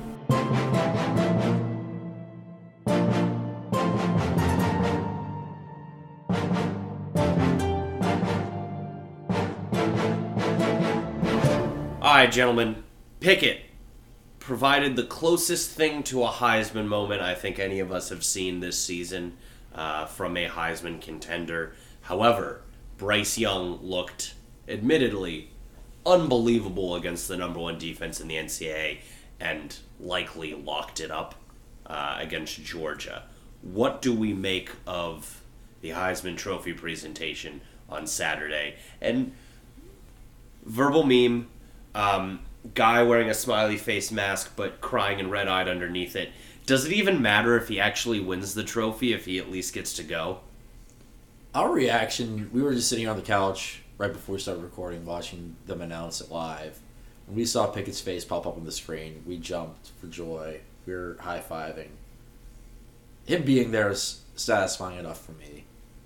Alright, gentlemen. Pickett provided the closest thing to a Heisman moment I think any of us have seen this season uh, from a Heisman contender. However, Bryce Young looked, admittedly, unbelievable against the number one defense in the N C double A and likely locked it up uh, against Georgia. What do we make of the Heisman Trophy presentation on Saturday? And verbal meme, um, guy wearing a smiley face mask but crying and red-eyed underneath it. Does it even matter if he actually wins the trophy, if he at least gets to go? Our reaction, we were just sitting on the couch right before we started recording, watching them announce it live. When we saw Pickett's face pop up on the screen, we jumped for joy. We were high-fiving. Him being there is satisfying enough for me.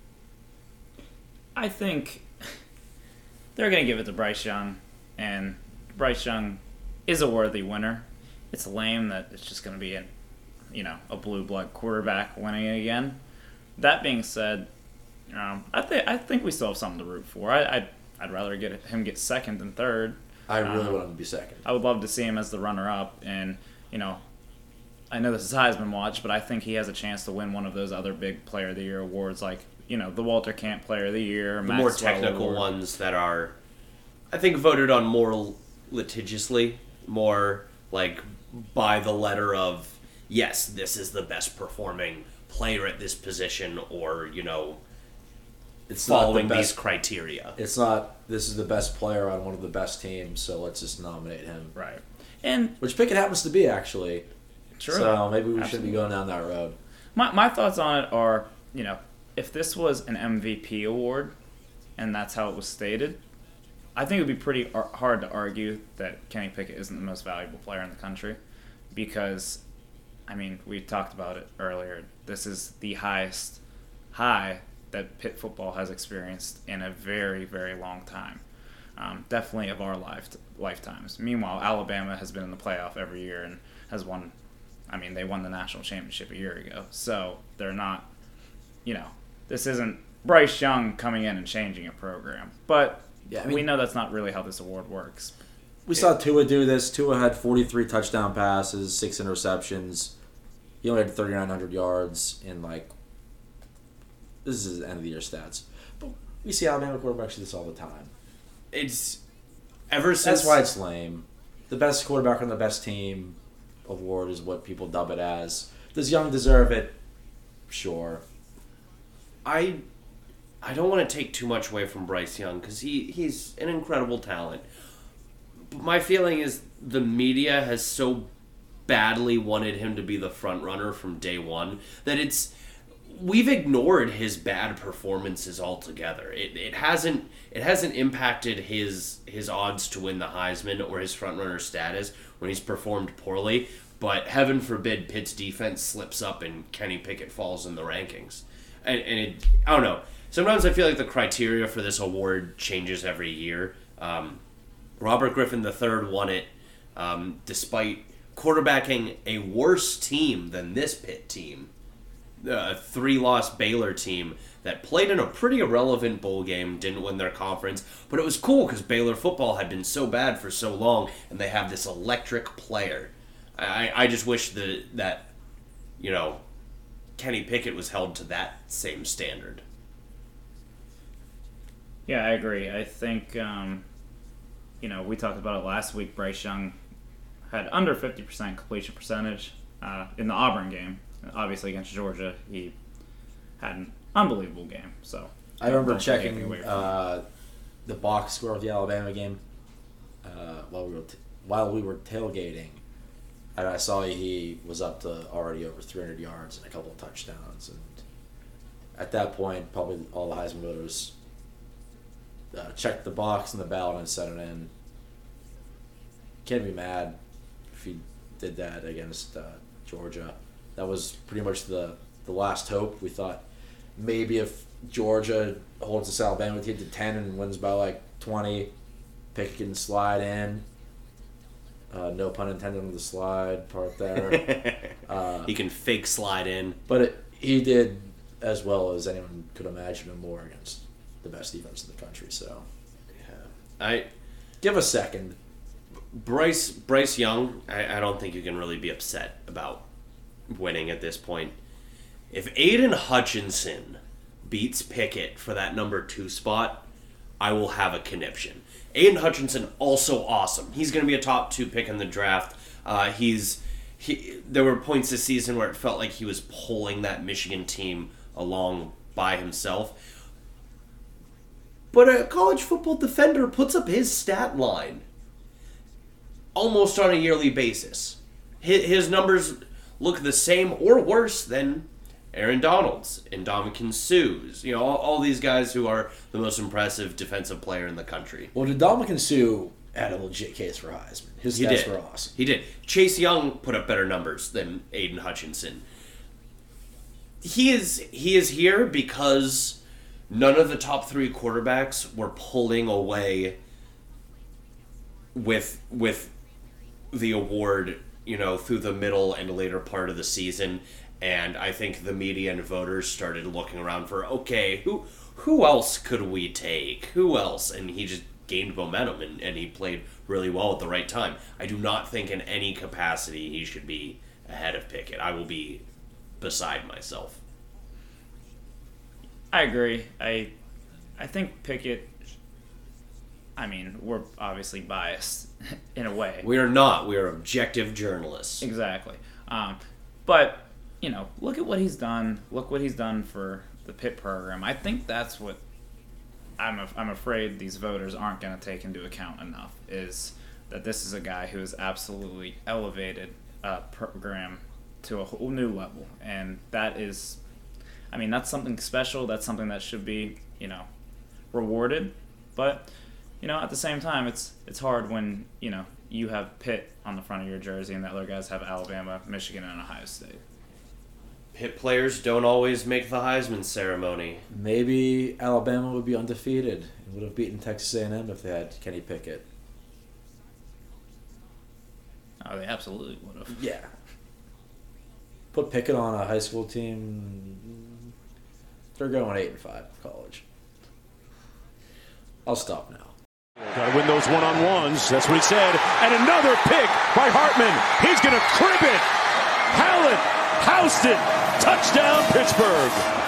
I think they're going to give it to Bryce Young, and Bryce Young is a worthy winner. It's lame that it's just going to be a, you know, a blue blood quarterback winning it again. That being said, um, I think I think we still have something to root for. I, I'd I'd rather get him get second than third. I really um, want him to be second. I would love to see him as the runner-up, and you know, I know this is Heisman Watch, but I think he has a chance to win one of those other big Player of the Year awards, like you know the Walter Camp Player of the Year, The Maxwell more technical Award. ones that are, I think, voted on more litigiously, more like by the letter of, yes, this is the best performing player at this position, or, you know, It's not the following these best. criteria. It's not, this is the best player on one of the best teams, so let's just nominate him. Right, and Which Pickett happens to be, actually. true. So maybe we shouldn't Absolutely. be going down that road. My my thoughts on it are, you know, if this was an M V P award, and that's how it was stated, I think it would be pretty ar- hard to argue that Kenny Pickett isn't the most valuable player in the country, because, I mean, we talked about it earlier. This is the highest high that Pitt football has experienced in a very, very long time. Um, definitely of our life lifetimes. Meanwhile, Alabama has been in the playoff every year and has won. I mean, they won the national championship a year ago. So they're not, you know, this isn't Bryce Young coming in and changing a program. But Yeah, I mean- we know that's not really how this award works. We saw Tua do this. Tua had forty-three touchdown passes, six interceptions. He only had thirty-nine hundred yards in, like, this is his end-of-the-year stats. But we see Alabama quarterbacks do this all the time. It's ever since That's why it's lame. The best quarterback on the best team award is what people dub it as. Does Young deserve it? Sure. I I don't want to take too much away from Bryce Young because he, he's an incredible talent. But my feeling is the media has so badly wanted him to be the front runner from day one that it's we've ignored his bad performances altogether. It it hasn't it hasn't impacted his his odds to win the Heisman or his front runner status when he's performed poorly. But heaven forbid Pitt's defense slips up and Kenny Pickett falls in the rankings. And, and it, I don't know. Sometimes I feel like the criteria for this award changes every year. Um, Robert Griffin the third won it um, despite quarterbacking a worse team than this Pitt team. A three-loss Baylor team that played in a pretty irrelevant bowl game, didn't win their conference, but it was cool because Baylor football had been so bad for so long, and they have this electric player. I, I just wish that, that, you know, Kenny Pickett was held to that same standard. Yeah, I agree. I think, um, you know, we talked about it last week. Bryce Young had under fifty percent completion percentage uh, in the Auburn game. Obviously, against Georgia, he had an unbelievable game. So I remember Don't take anything checking away from uh, the box score of the Alabama game uh, while we were t- while we were tailgating, and I saw he was up to already over three hundred yards and a couple of touchdowns. And at that point, probably all the Heisman voters uh, checked the box and the ballot and sent it in. Can't be mad if he did that against uh, Georgia. That was pretty much the, the last hope. We thought maybe if Georgia holds this Alabama team to ten and wins by like twenty, Pickett can slide in. Uh, no pun intended on the slide part there. uh, He can fake slide in. but it, he did as well as anyone could imagine and more against the best defense in the country. So, yeah. I Give a second. Bryce Bryce Young, I, I don't think you can really be upset about winning at this point. If Aiden Hutchinson beats Pickett for that number two spot, I will have a conniption. Aiden Hutchinson, also awesome. He's going to be a top two pick in the draft. Uh, he's he. There were points this season where it felt like he was pulling that Michigan team along by himself. But a college football defender puts up his stat line almost on a yearly basis. His, his numbers look the same or worse than Aaron Donald's and Ndamukong Suh's. You know, all, all these guys who are the most impressive defensive player in the country. Well, Ndamukong Suh had a legit case for Heisman. His He stats did. were awesome. He did. Chase Young put up better numbers than Aiden Hutchinson. He is he is here because none of the top three quarterbacks were pulling away with with the award, you know, through the middle and later part of the season. And I think the media and voters started looking around for, okay, who who else could we take? Who else? And he just gained momentum, and, and he played really well at the right time. I do not think in any capacity he should be ahead of Pickett. I will be beside myself. I agree. I I think Pickett, I mean, we're obviously biased in a way. We are not. We are objective journalists. Exactly. Um, but, you know, look at what he's done. Look what he's done for the Pitt program. I think that's what I'm af- I'm afraid these voters aren't going to take into account enough, is that this is a guy who has absolutely elevated a program to a whole new level. And that is, I mean, that's something special. That's something that should be, you know, rewarded. But, you know, at the same time, it's it's hard when, you know, you have Pitt on the front of your jersey and the other guys have Alabama, Michigan, and Ohio State. Pitt players don't always make the Heisman ceremony. Maybe Alabama would be undefeated and would have beaten Texas A and M if they had Kenny Pickett. Oh, they absolutely would have. Yeah. Put Pickett on a high school team, they're going eight and five in college. I'll stop now. Got to win those one-on-ones. That's what he said. And another pick by Hartman. He's going to crib it. Howlett, Houston, touchdown Pittsburgh.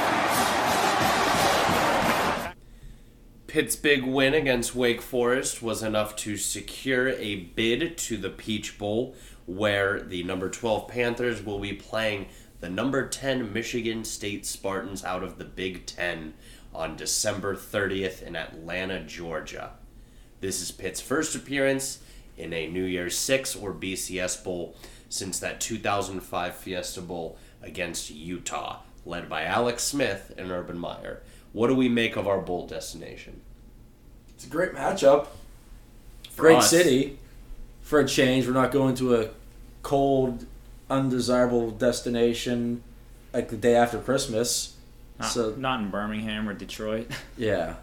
Pitt's big win against Wake Forest was enough to secure a bid to the Peach Bowl, where the number twelve Panthers will be playing the number ten Michigan State Spartans out of the Big Ten on December thirtieth in Atlanta, Georgia. This is Pitt's first appearance in a New Year's Six or B C S Bowl since that two thousand five Fiesta Bowl against Utah, led by Alex Smith and Urban Meyer. What do we make of our bowl destination? It's a great matchup. For Great us. city. For a change, we're not going to a cold, undesirable destination like the day after Christmas. Not, So not in Birmingham or Detroit. yeah,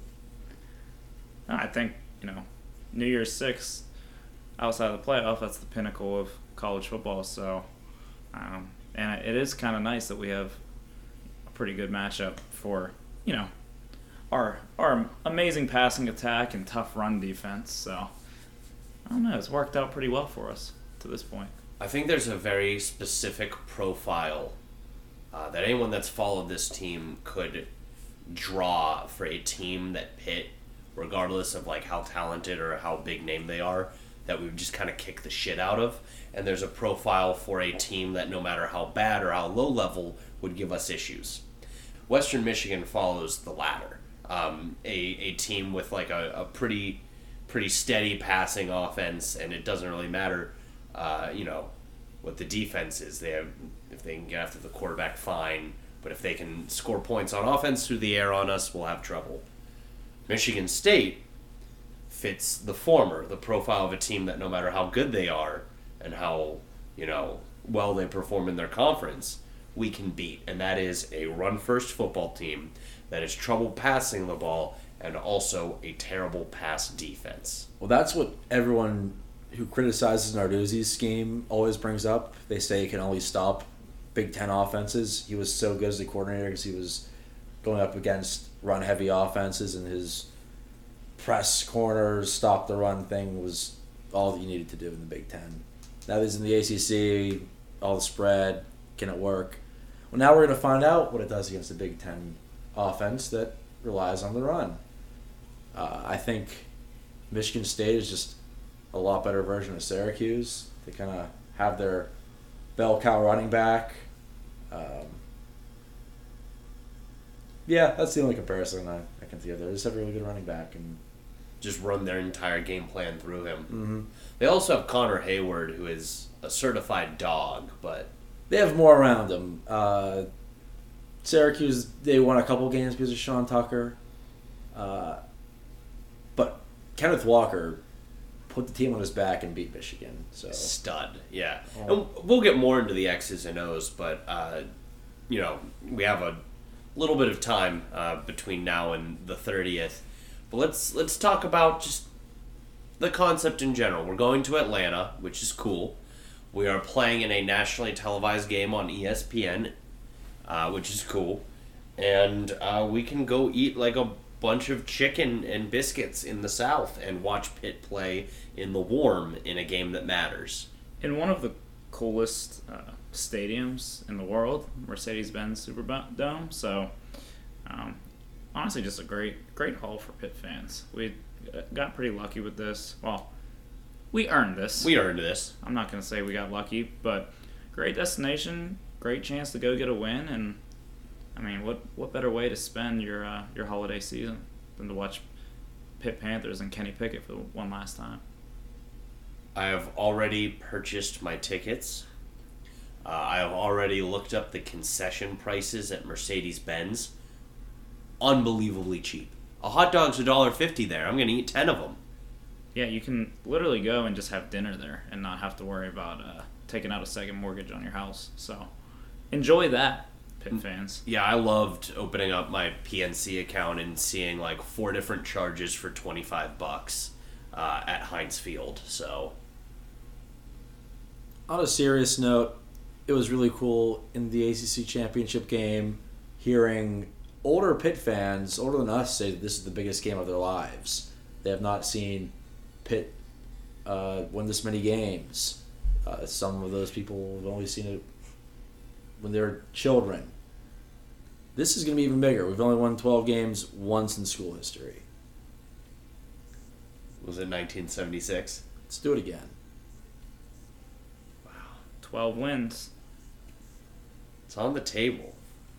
I think, you know, New Year's Six, outside of the playoff, that's the pinnacle of college football. So, um, and it is kind of nice that we have a pretty good matchup for, you know, our our amazing passing attack and tough run defense. So, I don't know, it's worked out pretty well for us to this point. I think there's a very specific profile uh, that anyone that's followed this team could draw for a team that Pitt, regardless of like how talented or how big name they are, that we would just kind of kick the shit out of. And there's a profile for a team that no matter how bad or how low level would give us issues. Western Michigan follows the latter. Um, a a team with like a, a pretty pretty steady passing offense, and it doesn't really matter, uh, you know, what the defense is. They have if they can get after the quarterback, fine. But if they can score points on offense through the air on us, we'll have trouble. Michigan State fits the former, the profile of a team that no matter how good they are and how, you know, well they perform in their conference, we can beat. And that is a run-first football team that has trouble passing the ball and also a terrible pass defense. Well, that's what everyone who criticizes Narduzzi's scheme always brings up. They say he can only stop Big Ten offenses. He was so good as a coordinator because he was going up against run-heavy offenses, and his press corners, stop the run thing was all that you needed to do in the Big Ten. Now he's in the A C C, all the spread, can it work? Well, now we're going to find out what it does against the Big Ten offense that relies on the run. Uh, I think Michigan State is just a lot better version of Syracuse. They kind of have their bell cow running back. Um, yeah, that's the only comparison I, I can think of. They just have a really good running back. And just run their entire game plan through him. mm-hmm. They also have Connor Hayward, who is a certified dog, but they have more around them. Uh, Syracuse, they won a couple games because of Sean Tucker. Uh, but Kenneth Walker put the team on his back and beat Michigan. So stud, yeah. Oh. And we'll get more into the X's and O's, but uh, you know, we have a little bit of time uh, between now and the thirtieth. But let's let's talk about just the concept in general. We're going to Atlanta, which is cool. We are playing in a nationally televised game on E S P N, uh, which is cool. And uh, we can go eat like a bunch of chicken and biscuits in the South and watch Pitt play in the warm in a game that matters. In one of the coolest uh, stadiums in the world, Mercedes-Benz Superdome. So, um, honestly, just a great, great haul for Pitt fans. We got pretty lucky with this. Well, we earned this. We earned this. I'm not going to say we got lucky, but great destination, great chance to go get a win, and I mean, what what better way to spend your uh, your holiday season than to watch Pitt Panthers and Kenny Pickett for one last time? I have already purchased my tickets. Uh, I have already looked up the concession prices at Mercedes-Benz. Unbelievably cheap. A hot dog's a dollar fifty there. I'm going to eat ten of them. Yeah, you can literally go and just have dinner there and not have to worry about uh, taking out a second mortgage on your house. So enjoy that, Pitt fans. Yeah, I loved opening up my P N C account and seeing like four different charges for twenty-five bucks uh, at Heinz Field. So, on a serious note, it was really cool in the A C C championship game hearing older Pitt fans, older than us, say that this is the biggest game of their lives. They have not seen Pitt uh, win this many games. Uh, some of those people have only seen it when they were children. This is going to be even bigger. We've only won twelve games once in school history. was it nineteen seventy-six? Let's do it again. twelve wins. It's on the table.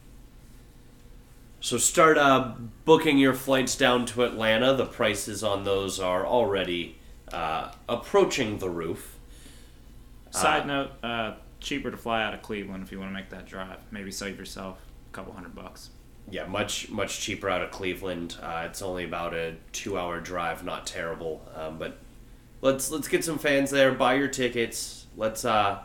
So start uh, booking your flights down to Atlanta. The prices on those are already uh, approaching the roof. Side Uh, note, uh, cheaper to fly out of Cleveland if you want to make that drive. Maybe save yourself a couple hundred bucks. Yeah, much much cheaper out of Cleveland. Uh, it's only about a two-hour drive, not terrible. Um, but let's let's get some fans there. Buy your tickets. Let's uh,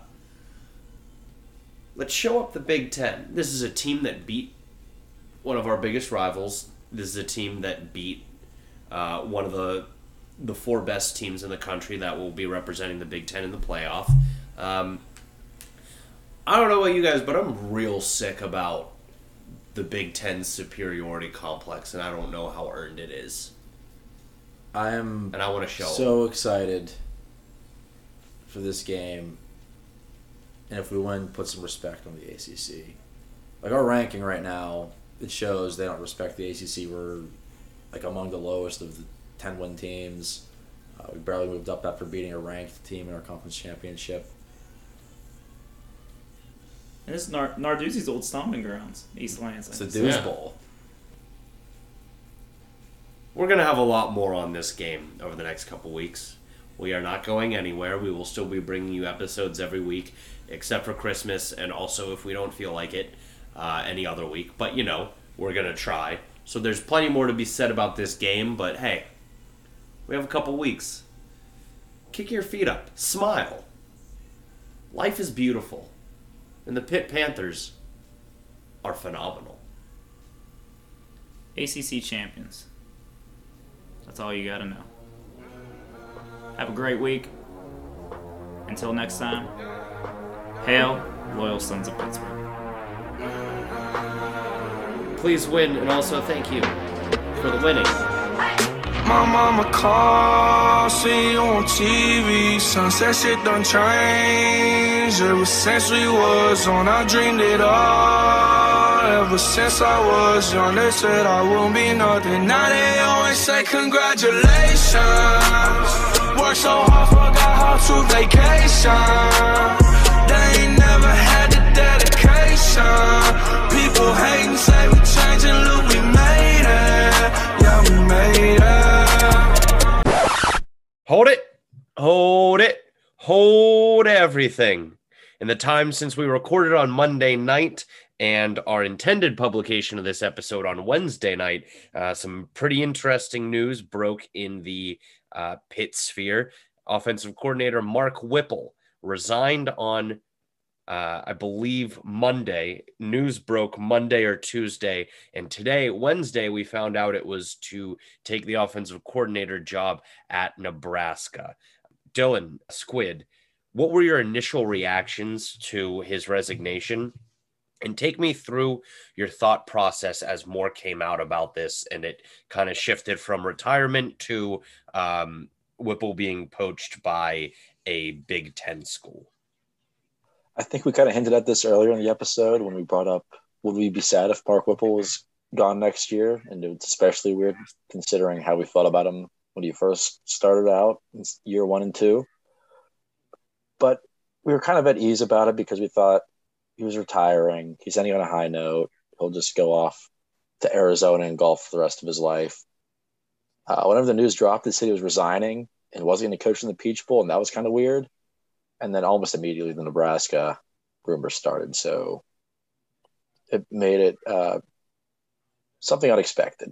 let's show up the Big Ten. This is a team that beat one of our biggest rivals. This is a team that beat uh, one of the the four best teams in the country that will be representing the Big Ten in the playoff. Um, I don't know about you guys, but I'm real sick about the Big Ten's superiority complex, and I don't know how earned it is. I am And I want to show so excited for this game. And if we win, put some respect on the A C C. Like our ranking right now, it shows they don't respect the A C C. We're like among the lowest of the ten-win teams. Uh, we barely moved up after beating a ranked team in our conference championship. And this is Nar- Narduzzi's old stomping grounds, East Lansing. It's a Deuce Yeah. Bowl. We're going to have a lot more on this game over the next couple weeks. We are not going anywhere. We will still be bringing you episodes every week, except for Christmas, and also, if we don't feel like it, uh, any other week. But, you know, we're going to try. So there's plenty more to be said about this game, but hey, we have a couple weeks. Kick your feet up. Smile. Life is beautiful. And the Pitt Panthers are phenomenal. A C C champions. That's all you got to know. Have a great week. Until next time, hail, loyal sons of Pittsburgh. Please win, and also thank you for the winning. My mama called, see you on T V. Sunset shit done changed. Ever since we was on, I dreamed it all. Ever since I was young, they said I won't be nothing. Now they always say congratulations. Worked so hard, forgot how to vacation. They ain't never had the dedication. People hate and say we changing, look, we made it. Yeah, we made it. Hold it, hold it, hold everything. In the time since we recorded on Monday night and our intended publication of this episode on Wednesday night, uh, some pretty interesting news broke in the uh, Pitt sphere. Offensive coordinator Mark Whipple resigned on Uh, I believe Monday. News broke Monday or Tuesday. And today, Wednesday, we found out it was to take the offensive coordinator job at Nebraska. Dylan, Squid, what were your initial reactions to his resignation? And take me through your thought process as more came out about this and it kind of shifted from retirement to um, Whipple being poached by a Big Ten school. I think we kind of hinted at this earlier in the episode when we brought up, would we be sad if Mark Whipple was gone next year? And it's especially weird considering how we felt about him when he first started out in year one and two. But we were kind of at ease about it because we thought he was retiring. He's ending on a high note. He'll just go off to Arizona and golf for the rest of his life. Uh, whenever the news dropped, they said he was resigning and wasn't going to coach in the Peach Bowl, and that was kind of weird. And then almost immediately the Nebraska rumors started. So it made it uh, something unexpected.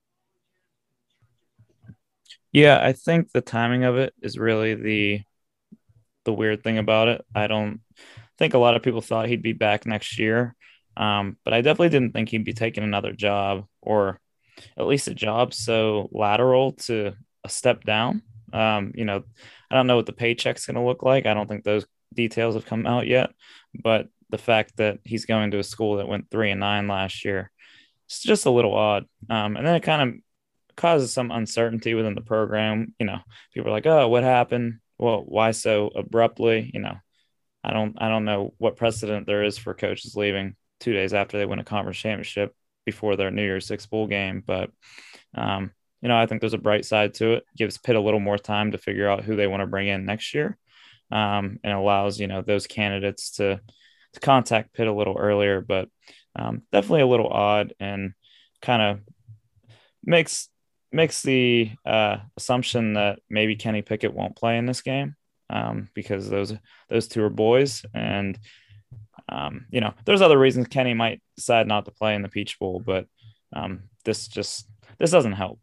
Yeah, I think the timing of it is really the the weird thing about it. I don't think a lot of people thought he'd be back next year, um, but I definitely didn't think he'd be taking another job or at least a job so lateral to a step down. Um, you know, I don't know what the paycheck's going to look like. I don't think those details have come out yet, but the fact that he's going to a school that went three and nine last year, it's just a little odd. Um, and then it kind of causes some uncertainty within the program. You know, people are like, oh, what happened? Well, why so abruptly? You know, I don't, I don't know what precedent there is for coaches leaving two days after they win a conference championship before their New Year's Six bowl game. But, um, you know, I think there's a bright side to it. Gives Pitt a little more time to figure out who they want to bring in next year, um, and allows, you know, those candidates to to contact Pitt a little earlier. But um, definitely a little odd and kind of makes makes the uh, assumption that maybe Kenny Pickett won't play in this game um, because those those two are boys. And um, you know, there's other reasons Kenny might decide not to play in the Peach Bowl, but um, this just this doesn't help.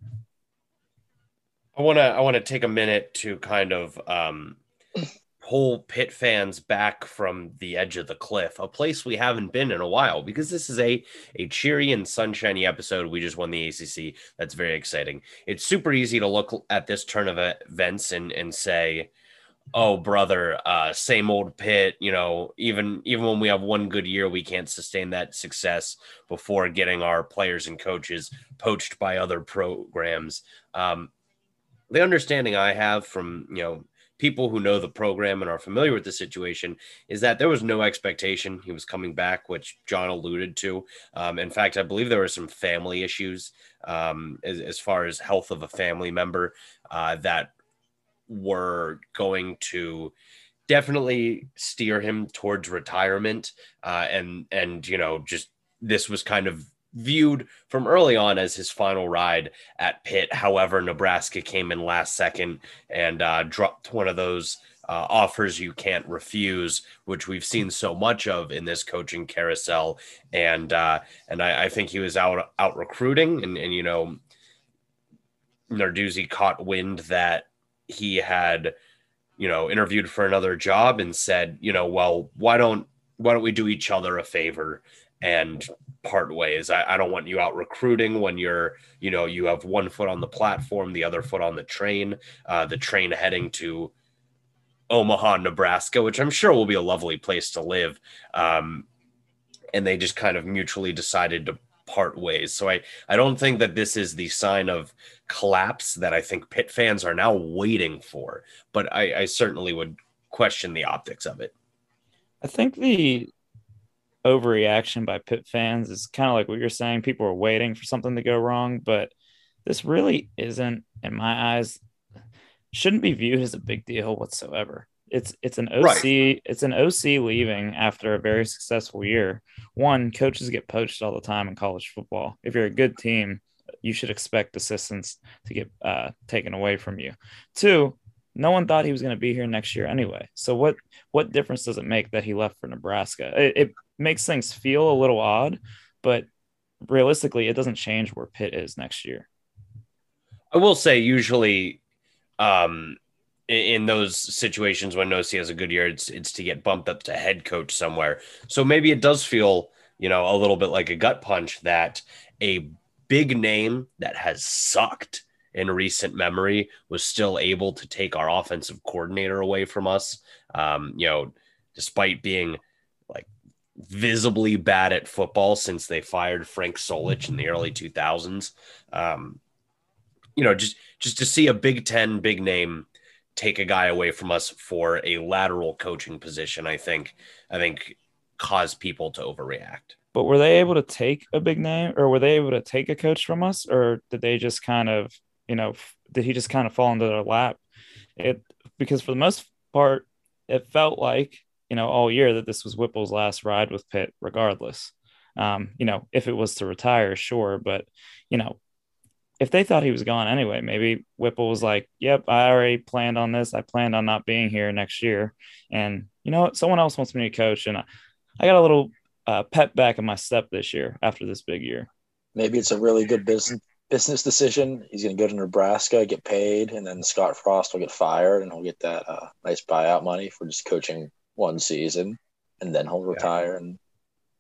I want to I want to take a minute to kind of um, pull Pitt fans back from the edge of the cliff, a place we haven't been in a while, because this is a, a cheery and sunshiny episode. We just won the A C C. That's very exciting. It's super easy to look at this turn of events and, and say, oh, brother, uh, same old Pitt. You know, even, even when we have one good year, we can't sustain that success before getting our players and coaches poached by other programs. Um, The understanding I have from, you know, people who know the program and are familiar with the situation is that there was no expectation he was coming back, which John alluded to. Um, in fact, I believe there were some family issues um, as, as far as health of a family member uh, that were going to definitely steer him towards retirement. Uh, and, and, you know, just this was kind of viewed from early on as his final ride at Pitt. However, Nebraska came in last second and uh, dropped one of those uh, offers you can't refuse, which we've seen so much of in this coaching carousel. And uh, and I, I think he was out out recruiting, and, and you know, Narduzzi caught wind that he had, you know, interviewed for another job and said, you know, well, why don't why don't we do each other a favor and part ways? I, I don't want you out recruiting when you're, you know, you have one foot on the platform, the other foot on the train, uh, the train heading to Omaha, Nebraska, which I'm sure will be a lovely place to live. Um, and they just kind of mutually decided to part ways. So I, I don't think that this is the sign of collapse that I think Pitt fans are now waiting for, but I, I certainly would question the optics of it. I think the overreaction by Pitt fans is kind of like what you're saying. People are waiting for something to go wrong, but this really isn't, in my eyes, shouldn't be viewed as a big deal whatsoever. It's it's an O C right. It's an O C leaving after a very successful year. One, coaches get poached all the time in college football. If you're a good team, you should expect assistants to get uh, taken away from you. Two, no one thought he was going to be here next year anyway. So what what difference does it make that he left for Nebraska? It, it makes things feel a little odd, but realistically, it doesn't change where Pitt is next year. I will say, usually, um, in those situations when Nossi has a good year, it's it's to get bumped up to head coach somewhere. So maybe it does feel, you know, a little bit like a gut punch that a big name that has sucked in recent memory was still able to take our offensive coordinator away from us. Um, you know, despite being like visibly bad at football since they fired Frank Solich in the early two thousands. Um, you know, just just to see a Big Ten big name take a guy away from us for a lateral coaching position, I think, I think caused people to overreact. But were they able to take a big name, or were they able to take a coach from us, or did they just kind of, you know, did he just kind of fall into their lap? It because for the most part, it felt like, you know, all year that this was Whipple's last ride with Pitt, regardless. Um, you know, if it was to retire, sure, but you know, if they thought he was gone anyway, maybe Whipple was like, yep, I already planned on this. I planned on not being here next year. And you know what? Someone else wants me to coach. And I, I got a little uh, pep back in my step this year after this big year. Maybe it's a really good business business decision. He's going to go to Nebraska, get paid, and then Scott Frost will get fired, and he'll get that uh, nice buyout money for just coaching one season, and then he'll retire. Yeah. And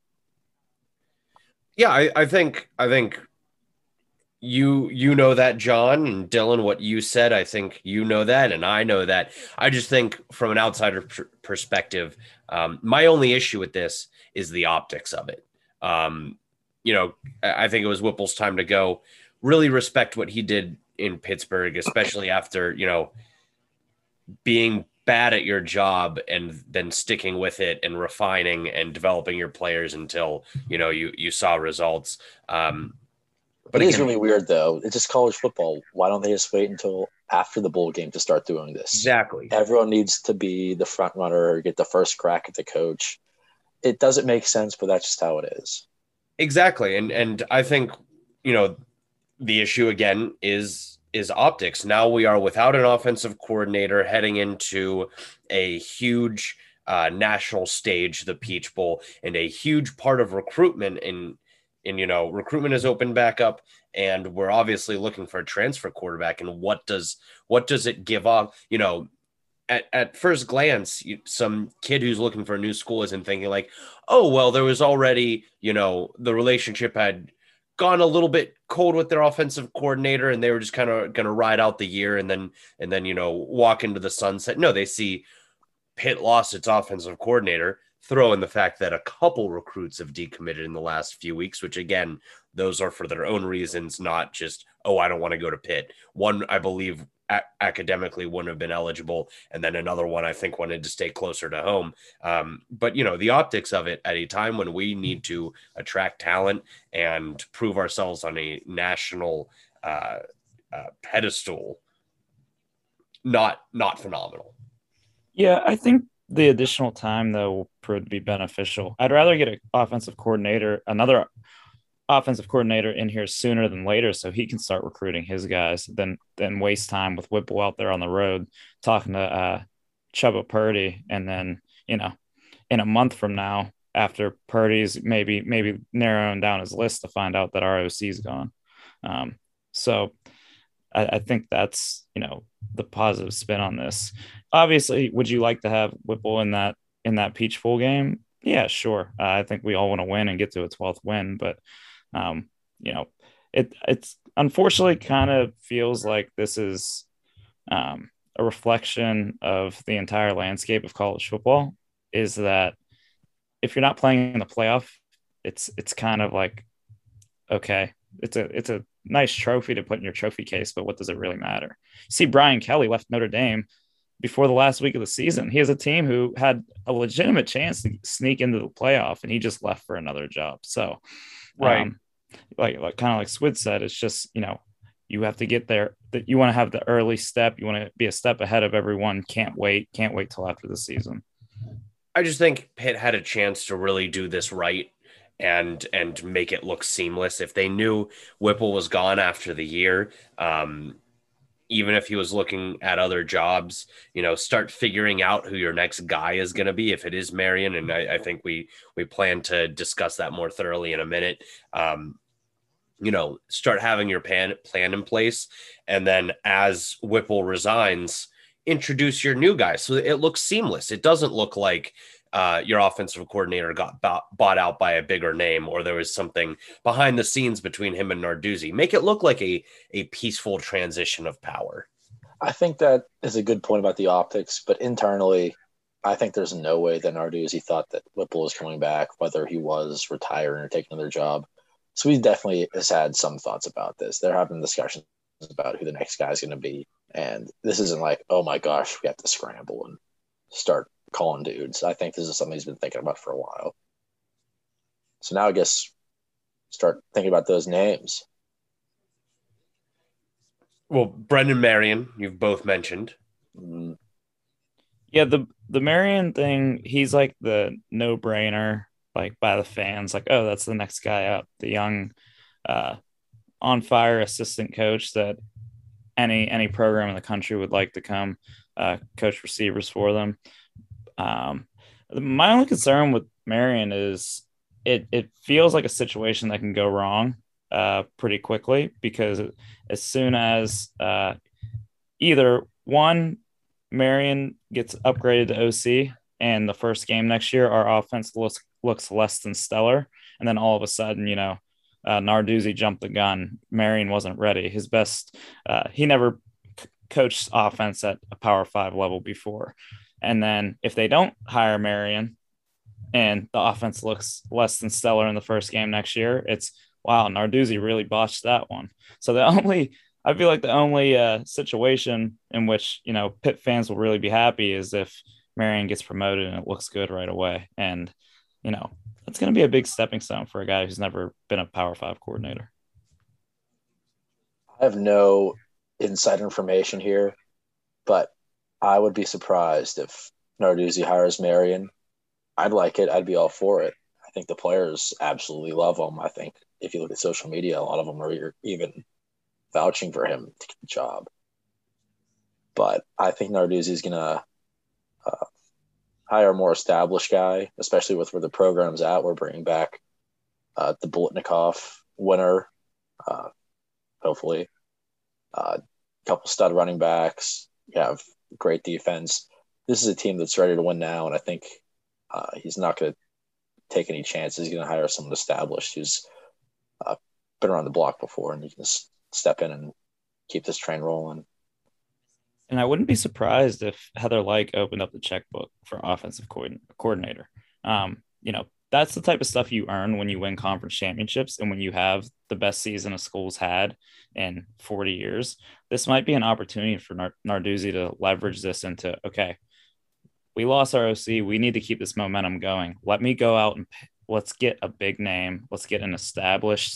yeah, I, I think I think you you know that, John, and Dylan, what you said. I think you know that, and I know that. I just think from an outsider pr- perspective, um, my only issue with this is the optics of it. Um, you know, I think it was Whipple's time to go. Really respect what he did in Pittsburgh, especially after, you know, being bad at your job and then sticking with it and refining and developing your players until, you know, you, you saw results. Um, but it again, is really weird, though. It's just college football. Why don't they just wait until after the bowl game to start doing this? Exactly. Everyone needs to be the front runner or get the first crack at the coach. It doesn't make sense, but that's just how it is. Exactly. And, and I think, you know, the issue again is, is optics. Now we are without an offensive coordinator heading into a huge uh, national stage, the Peach Bowl, and a huge part of recruitment in, in, you know, recruitment is open back up, and we're obviously looking for a transfer quarterback. And what does, what does it give off? You know, at, at first glance, you, some kid who's looking for a new school isn't thinking like, oh, well, there was already, you know, the relationship had gone a little bit cold with their offensive coordinator and they were just kind of going to ride out the year and then, and then, you know, walk into the sunset. No, they see Pitt lost its offensive coordinator, throw in the fact that a couple recruits have decommitted in the last few weeks, which again, those are for their own reasons, not just, oh, I don't want to go to Pitt. One, I believe, a- academically wouldn't have been eligible. And then another one, I think, wanted to stay closer to home. Um, but, you know, the optics of it at a time when we need to attract talent and prove ourselves on a national uh, uh, pedestal, not, not phenomenal. Yeah, I think the additional time, though, will prove to be beneficial. I'd rather get an offensive coordinator, another offensive coordinator in here sooner than later so he can start recruiting his guys than than waste time with Whipple out there on the road talking to uh, Chubba Purdy. And then, you know, in a month from now, after Purdy's maybe maybe narrowing down his list to find out that our O C's gone. Um, so I, I think that's, you know, the positive spin on this. Obviously, would you like to have Whipple in that in that Peach Bowl game? Yeah, sure. Uh, I think we all want to win and get to a twelfth win, but um, you know, it it's unfortunately kind of feels like this is um, a reflection of the entire landscape of college football. Is that if you're not playing in the playoff, it's it's kind of like, okay, it's a it's a nice trophy to put in your trophy case, but what does it really matter? See, Brian Kelly left Notre Dame before the last week of the season. He has a team who had a legitimate chance to sneak into the playoff, and he just left for another job. So, right, um, like like kind of like Swid said, it's just, you know, you have to get there. That you want to have the early step. You want to be a step ahead of everyone. Can't wait. Can't wait till after the season. I just think Pitt had a chance to really do this right and and make it look seamless. If they knew Whipple was gone after the year, um, even if he was looking at other jobs, you know, start figuring out who your next guy is going to be. If it is Marion, and I, I think we we plan to discuss that more thoroughly in a minute. Um, you know, start having your plan plan in place, and then as Whipple resigns, introduce your new guy so it looks seamless. It doesn't look like uh, your offensive coordinator got bought, bought out by a bigger name, or there was something behind the scenes between him and Narduzzi. Make it look like a, a peaceful transition of power. I think that is a good point about the optics, but internally, I think there's no way that Narduzzi thought that Whipple was coming back, whether he was retiring or taking another job. So he definitely has had some thoughts about this. They're having discussions about who the next guy is going to be. And this isn't like, oh my gosh, we have to scramble and start calling dudes. I think this is something he's been thinking about for a while. So now I guess start thinking about those names. Well, Brendan Marion, you've both mentioned. Mm. Yeah, the the Marion thing, he's like the no-brainer, like by the fans, like, oh, that's the next guy up, the young uh, on-fire assistant coach that any any program in the country would like to come uh, coach receivers for them. Um, my only concern with Marion is it it feels like a situation that can go wrong uh, pretty quickly, because as soon as uh, either one, Marion gets upgraded to O C, and the first game next year, our offense looks looks less than stellar, and then all of a sudden, you know, uh, Narduzzi jumped the gun. Marion wasn't ready. His best, uh, he never c- coached offense at a Power Five level before. And then if they don't hire Marion, and the offense looks less than stellar in the first game next year, it's, wow, Narduzzi really botched that one. So the only, I feel like the only uh, situation in which, you know, Pitt fans will really be happy is if Marion gets promoted and it looks good right away. And, you know, it's going to be a big stepping stone for a guy who's never been a Power Five coordinator. I have no inside information here, but I would be surprised if Narduzzi hires Marion. I'd like it. I'd be all for it. I think the players absolutely love him. I think if you look at social media, a lot of them are even vouching for him to get the job. But I think Narduzzi is going to uh, hire a more established guy, especially with where the program's at. We're bringing back uh, the Bolitnikoff winner, uh, hopefully. A uh, couple stud running backs. You have great defense. This is a team that's ready to win now, and I think uh, he's not going to take any chances. He's going to hire someone established who's uh, been around the block before, and he can s- step in and keep this train rolling. And I wouldn't be surprised if Heather Lyke opened up the checkbook for offensive co- coordinator. Um, you know, that's the type of stuff you earn when you win conference championships and when you have the best season a school's had in forty years. This might be an opportunity for Nard- Narduzzi to leverage this into, okay, we lost our O C. We need to keep this momentum going. Let me go out and p- let's get a big name. Let's get an established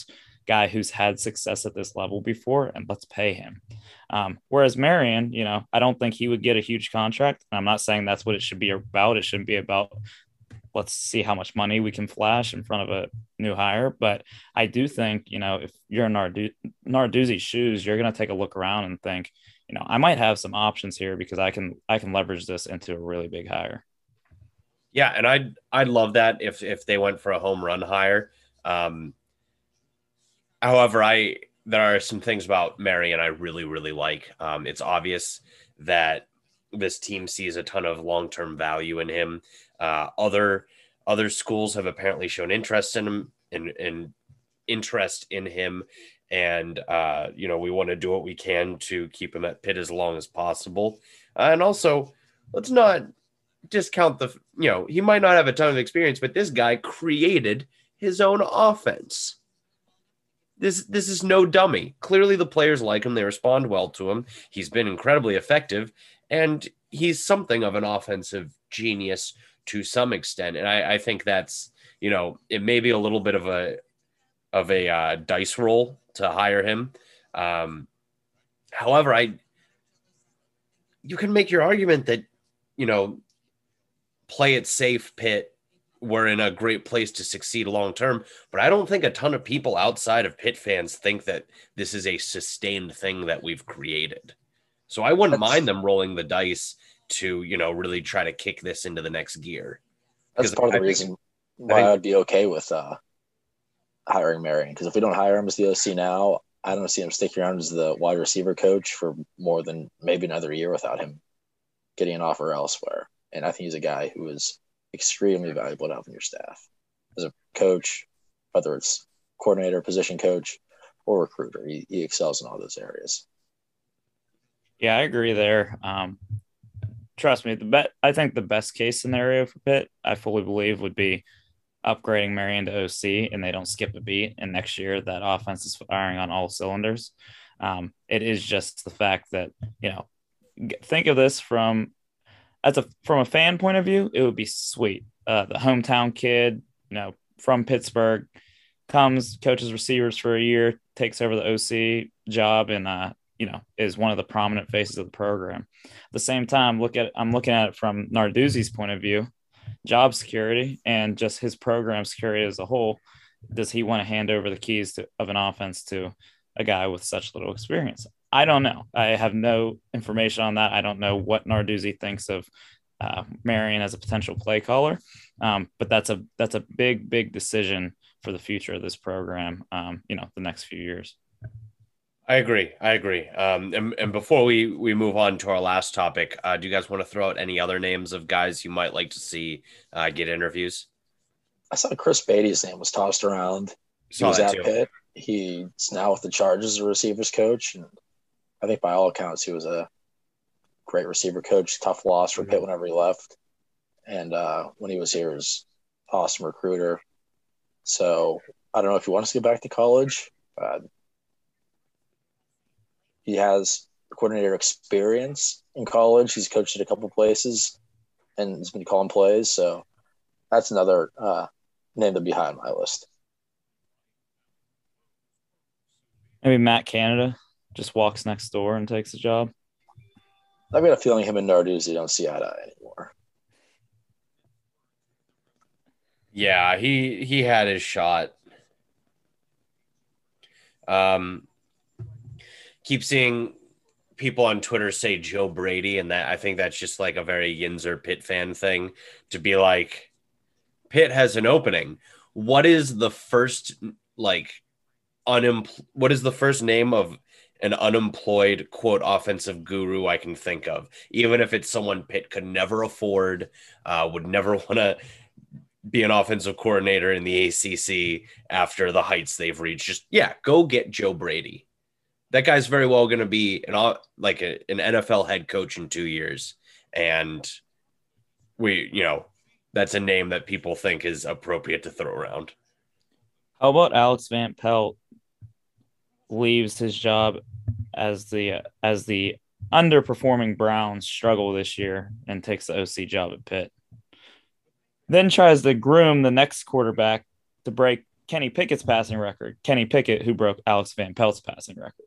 guy who's had success at this level before, and let's pay him. Um, whereas Marion, you know, I don't think he would get a huge contract. I'm not saying that's what it should be about. It shouldn't be about let's see how much money we can flash in front of a new hire. But I do think, you know, if you're in Nardu- Narduzzi's shoes, you're going to take a look around and think, you know, I might have some options here because I can I can leverage this into a really big hire. Yeah, and I'd I'd love that if if they went for a home run hire. Um, however, I there are some things about Marion I really really like. Um, it's obvious that this team sees a ton of long term value in him. Uh, other other schools have apparently shown interest in him and in, in interest in him, and uh, you know we want to do what we can to keep him at Pitt as long as possible. Uh, and also, let's not discount the, you know, he might not have a ton of experience, but this guy created his own offense. This this is no dummy. Clearly the players like him. They respond well to him. He's been incredibly effective, and he's something of an offensive genius to some extent. And I, I think that's, you know, it may be a little bit of a of a uh, dice roll to hire him. Um, however, I you can make your argument that, you know, play it safe, Pitt. We're in a great place to succeed long term, but I don't think a ton of people outside of Pitt fans think that this is a sustained thing that we've created. So I wouldn't That's, mind them rolling the dice to, you know, really try to kick this into the next gear. That's part of the I reason think, why think, I'd be okay with uh, hiring Marion. Because if we don't hire him as the O C now, I don't see him sticking around as the wide receiver coach for more than maybe another year without him getting an offer elsewhere. And I think he's a guy who is extremely valuable to have on your staff as a coach, whether it's coordinator, position coach, or recruiter. He, he excels in all those areas. Yeah, I agree there. Um, trust me, the bet I think the best case scenario for Pitt, I fully believe, would be upgrading Marion to O C and they don't skip a beat. And next year, that offense is firing on all cylinders. Um, it is just the fact that, you know, think of this from as a from a fan point of view, it would be sweet. Uh, the hometown kid, you know, from Pittsburgh, comes, coaches receivers for a year, takes over the O C job, and uh, you know, is one of the prominent faces of the program. At the same time, look at I'm looking at it from Narduzzi's point of view, job security and just his program security as a whole. Does he want to hand over the keys to, of an offense to a guy with such little experience? I don't know. I have no information on that. I don't know what Narduzzi thinks of uh, Marion as a potential play caller, um, but that's a that's a big, big decision for the future of this program. Um, you know, the next few years. I agree. I agree. Um, and, and before we, we move on to our last topic, uh, do you guys want to throw out any other names of guys you might like to see uh, get interviews? I saw Chris Beatty's name was tossed around. He Saw was that at too. Pitt. He's now with the Chargers as a receivers coach. And I think by all accounts, he was a great receiver coach. Tough loss for Pitt whenever he left. And uh, when he was here, he was an awesome recruiter. So I don't know if he wants to get back to college. Uh, he has coordinator experience in college. He's coached at a couple places and has been calling plays. So that's another uh, name to be high on my list. Maybe Matt Canada just walks next door and takes the job. I've got a feeling him and Narduzzi don't see eye to eye anymore. Yeah, he he had his shot. Um, keep seeing people on Twitter say Joe Brady, and that I think that's just like a very Yinzer Pitt fan thing to be like, Pitt has an opening. What is the first like unempl- What is the first name of an unemployed quote offensive guru I can think of? Even if it's someone Pitt could never afford, uh, would never want to be an offensive coordinator in the A C C after the heights they've reached. Just, yeah, go get Joe Brady. That guy's very well going to be an like a, an N F L head coach in two years. And we, you know, that's a name that people think is appropriate to throw around. How about Alex Van Pelt leaves his job as the as the underperforming Browns struggle this year and takes the O C job at Pitt? Then tries to groom the next quarterback to break Kenny Pickett's passing record. Kenny Pickett, who broke Alex Van Pelt's passing record.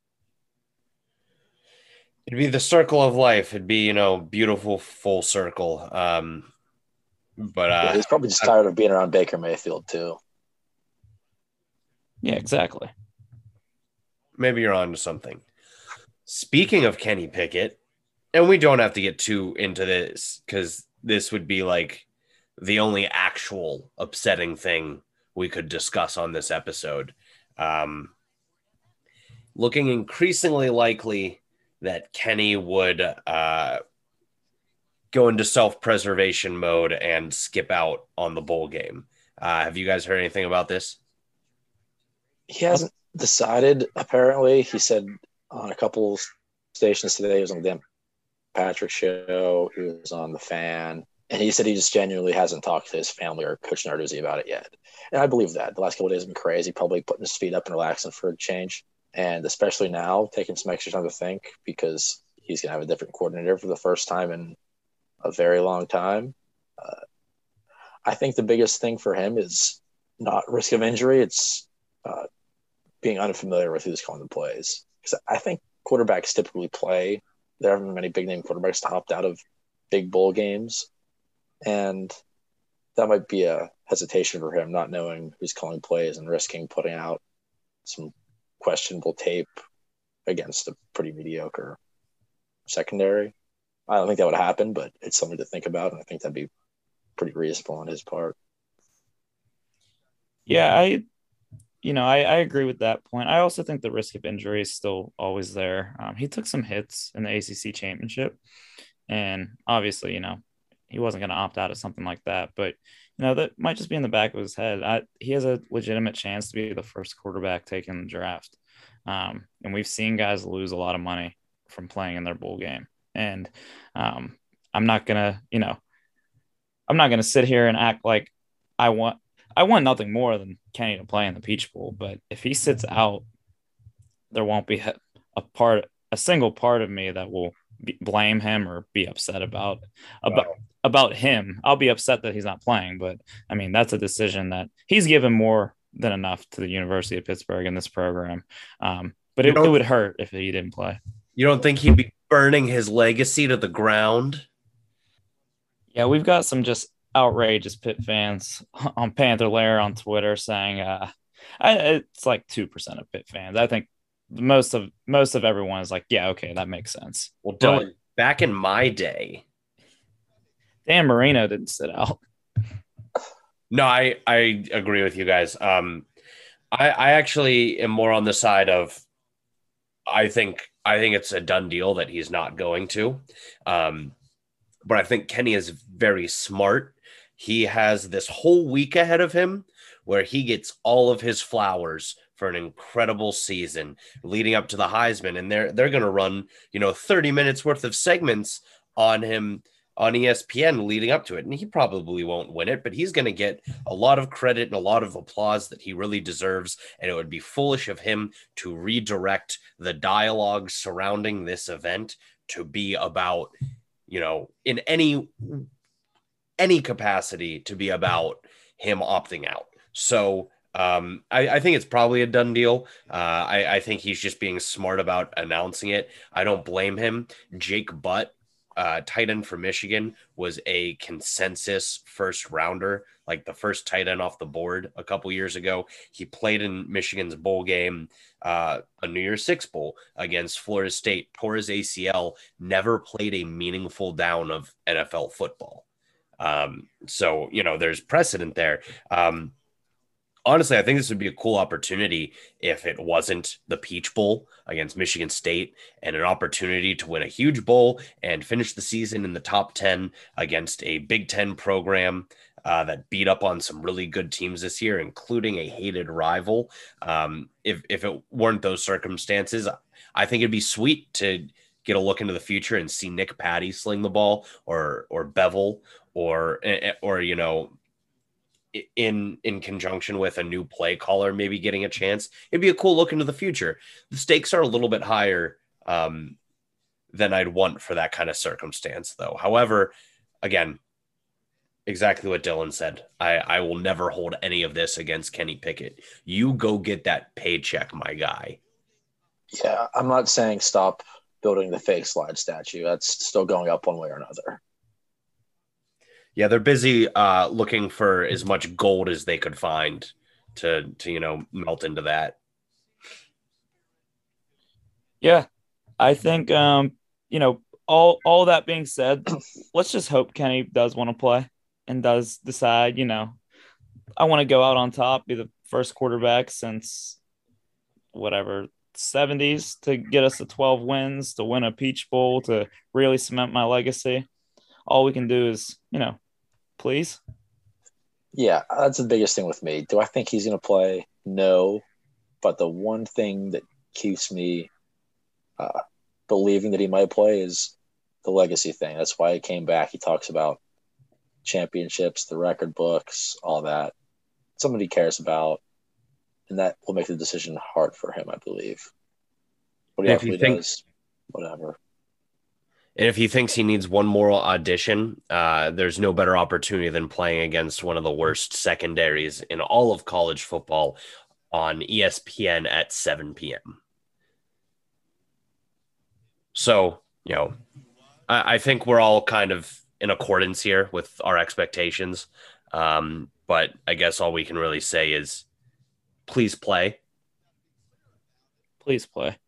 It'd be the circle of life. It'd be, you know, beautiful full circle. Um, but uh, yeah, he's probably just tired of being around Baker Mayfield too. Yeah, exactly. Maybe you're on to something. Speaking of Kenny Pickett, and we don't have to get too into this because this would be like the only actual upsetting thing we could discuss on this episode. Um, looking increasingly likely that Kenny would uh, go into self-preservation mode and skip out on the bowl game. Uh, have you guys heard anything about this? He hasn't decided, apparently. He said on a couple stations today, he was on the Dan Patrick show, he was on The Fan, and he said he just genuinely hasn't talked to his family or Coach Narduzzi about it yet. And I believe that. The last couple of days have been crazy, probably putting his feet up and relaxing for a change. And especially now, taking some extra time to think because he's going to have a different coordinator for the first time in a very long time. Uh, I think the biggest thing for him is not risk of injury. It's uh, being unfamiliar with who's calling the plays. Because I think quarterbacks typically play. There haven't been many big-name quarterbacks to opt out of big bowl games. And that might be a hesitation for him, not knowing who's calling plays and risking putting out some questionable tape against a pretty mediocre secondary. I don't think that would happen, but it's something to think about, and I think that'd be pretty reasonable on his part. Yeah, I, you know, I, I agree with that point. I also think the risk of injury is still always there. Um, he took some hits in the A C C championship, and obviously, you know, he wasn't going to opt out of something like that, but you know, that might just be in the back of his head. I, he has a legitimate chance to be the first quarterback taken in the draft. Um, and we've seen guys lose a lot of money from playing in their bowl game. And um, I'm not going to, you know, I'm not going to sit here and act like I want, I want nothing more than Kenny to play in the Peach Bowl. But if he sits out, there won't be a part, a single part of me that will be, blame him or be upset about, about, wow. about him. I'll be upset that he's not playing, but I mean, that's a decision that he's given more than enough to the University of Pittsburgh in this program. Um, but it, it would hurt if he didn't play. You don't think he'd be burning his legacy to the ground? Yeah, we've got some just outrageous Pitt fans on Panther Lair on Twitter saying uh, I, it's like two percent of Pitt fans. I think most of most of everyone is like, yeah, okay, that makes sense. Well, Dylan, but back in my day, Dan Marino didn't sit out. No, I, I agree with you guys. Um, I, I actually am more on the side of I think I think it's a done deal that he's not going to. Um, but I think Kenny is very smart. He has this whole week ahead of him where he gets all of his flowers for an incredible season leading up to the Heisman. And they're they're gonna run, you know, thirty minutes worth of segments on him on E S P N leading up to it. And he probably won't win it, but he's going to get a lot of credit and a lot of applause that he really deserves. And it would be foolish of him to redirect the dialogue surrounding this event to be about, you know, in any, any capacity to be about him opting out. So um, I, I think it's probably a done deal. Uh, I, I think he's just being smart about announcing it. I don't blame him. Jake Butt, Uh, tight end for Michigan, was a consensus first rounder, like the first tight end off the board a couple years ago. He played in Michigan's bowl game, uh, a New Year's Six bowl against Florida State, tore his A C L, never played a meaningful down of N F L football. Um, so, you know, there's precedent there. Um, Honestly, I think this would be a cool opportunity if it wasn't the Peach Bowl against Michigan State and an opportunity to win a huge bowl and finish the season in the top ten against a Big Ten program uh, that beat up on some really good teams this year, including a hated rival. Um, if, if it weren't those circumstances, I think it'd be sweet to get a look into the future and see Nick Patty sling the ball or, or Bevel or, or, you know, in in conjunction with a new play caller maybe getting a chance. It'd be a cool look into the future. The stakes are a little bit higher um, than I'd want for that kind of circumstance, though. However, again, Exactly what Dylan said. I, I will never hold any of this against Kenny Pickett. You go get that paycheck, my guy. Yeah, I'm not saying stop building the fake slide statue. That's still going up one way or another. Yeah, they're busy uh, looking for as much gold as they could find to, to, you know, melt into that. Yeah, I think, um, you know, all all that being said, let's just hope Kenny does want to play and does decide, you know, I want to go out on top, be the first quarterback since whatever, seventies to get us to twelve wins, to win a Peach Bowl, to really cement my legacy. All we can do is, you know, please. Yeah, that's the biggest thing with me. Do I think he's going to play? No. But the one thing that keeps me uh, believing that he might play is the legacy thing. That's why he came back. He talks about championships, the record books, all that. Somebody he cares about, and that will make the decision hard for him, I believe. What he If you actually think- does, whatever. And if he thinks he needs one more audition, uh, there's no better opportunity than playing against one of the worst secondaries in all of college football on E S P N at seven p.m. So, you know, I, I think we're all kind of in accordance here with our expectations. Um, but I guess all we can really say is please play. Please play.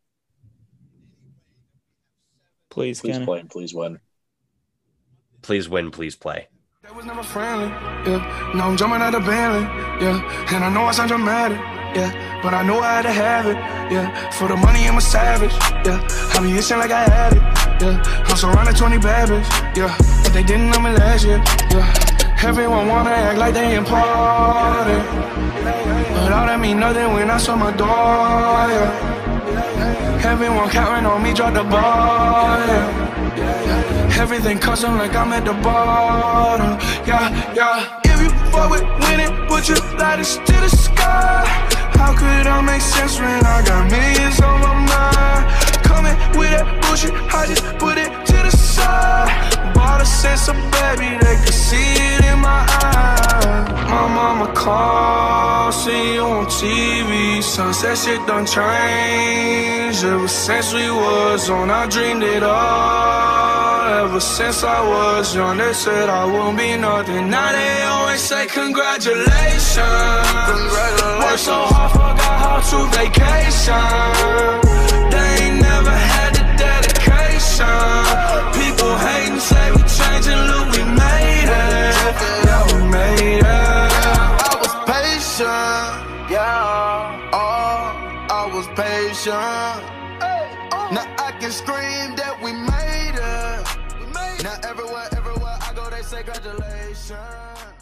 Please, Please Kenny. play and please win. Please win, please play. That was never friendly, yeah. Now I'm jumping out of Bentley, yeah. And I know I sound dramatic, yeah. But I know I had to have it, yeah. For the money, I'm a savage, yeah. I be itching like I had it, yeah. I'm surrounded twenty bad bitches, yeah. But they didn't know me last year, yeah. Everyone wanna act like they important, but all that mean nothing when I saw my door, yeah. Everyone counting on me, drop the ball, yeah. Everything custom like I'm at the bottom, yeah, yeah. If you fuck with winning, put your lighters to the sky. How could I make sense when I got millions on my mind? Coming with that bullshit, I just put it to the side. Bought a sense of baby, they could see it in my eyes. My mama called, see you on T V. Sunset shit done changed. Ever since we was on, I dreamed it all. Ever since I was young, they said I won't be nothing. Now they always say congratulations. Congratulations. Worked so hard, forgot how to vacation. They ain't never had the dedication. People hating, say we changing, look, we made it. Yeah, we made it. I was patient, yeah. Oh, I was patient. Now I can scream that we made it. Now everywhere, everywhere I go, they say congratulations.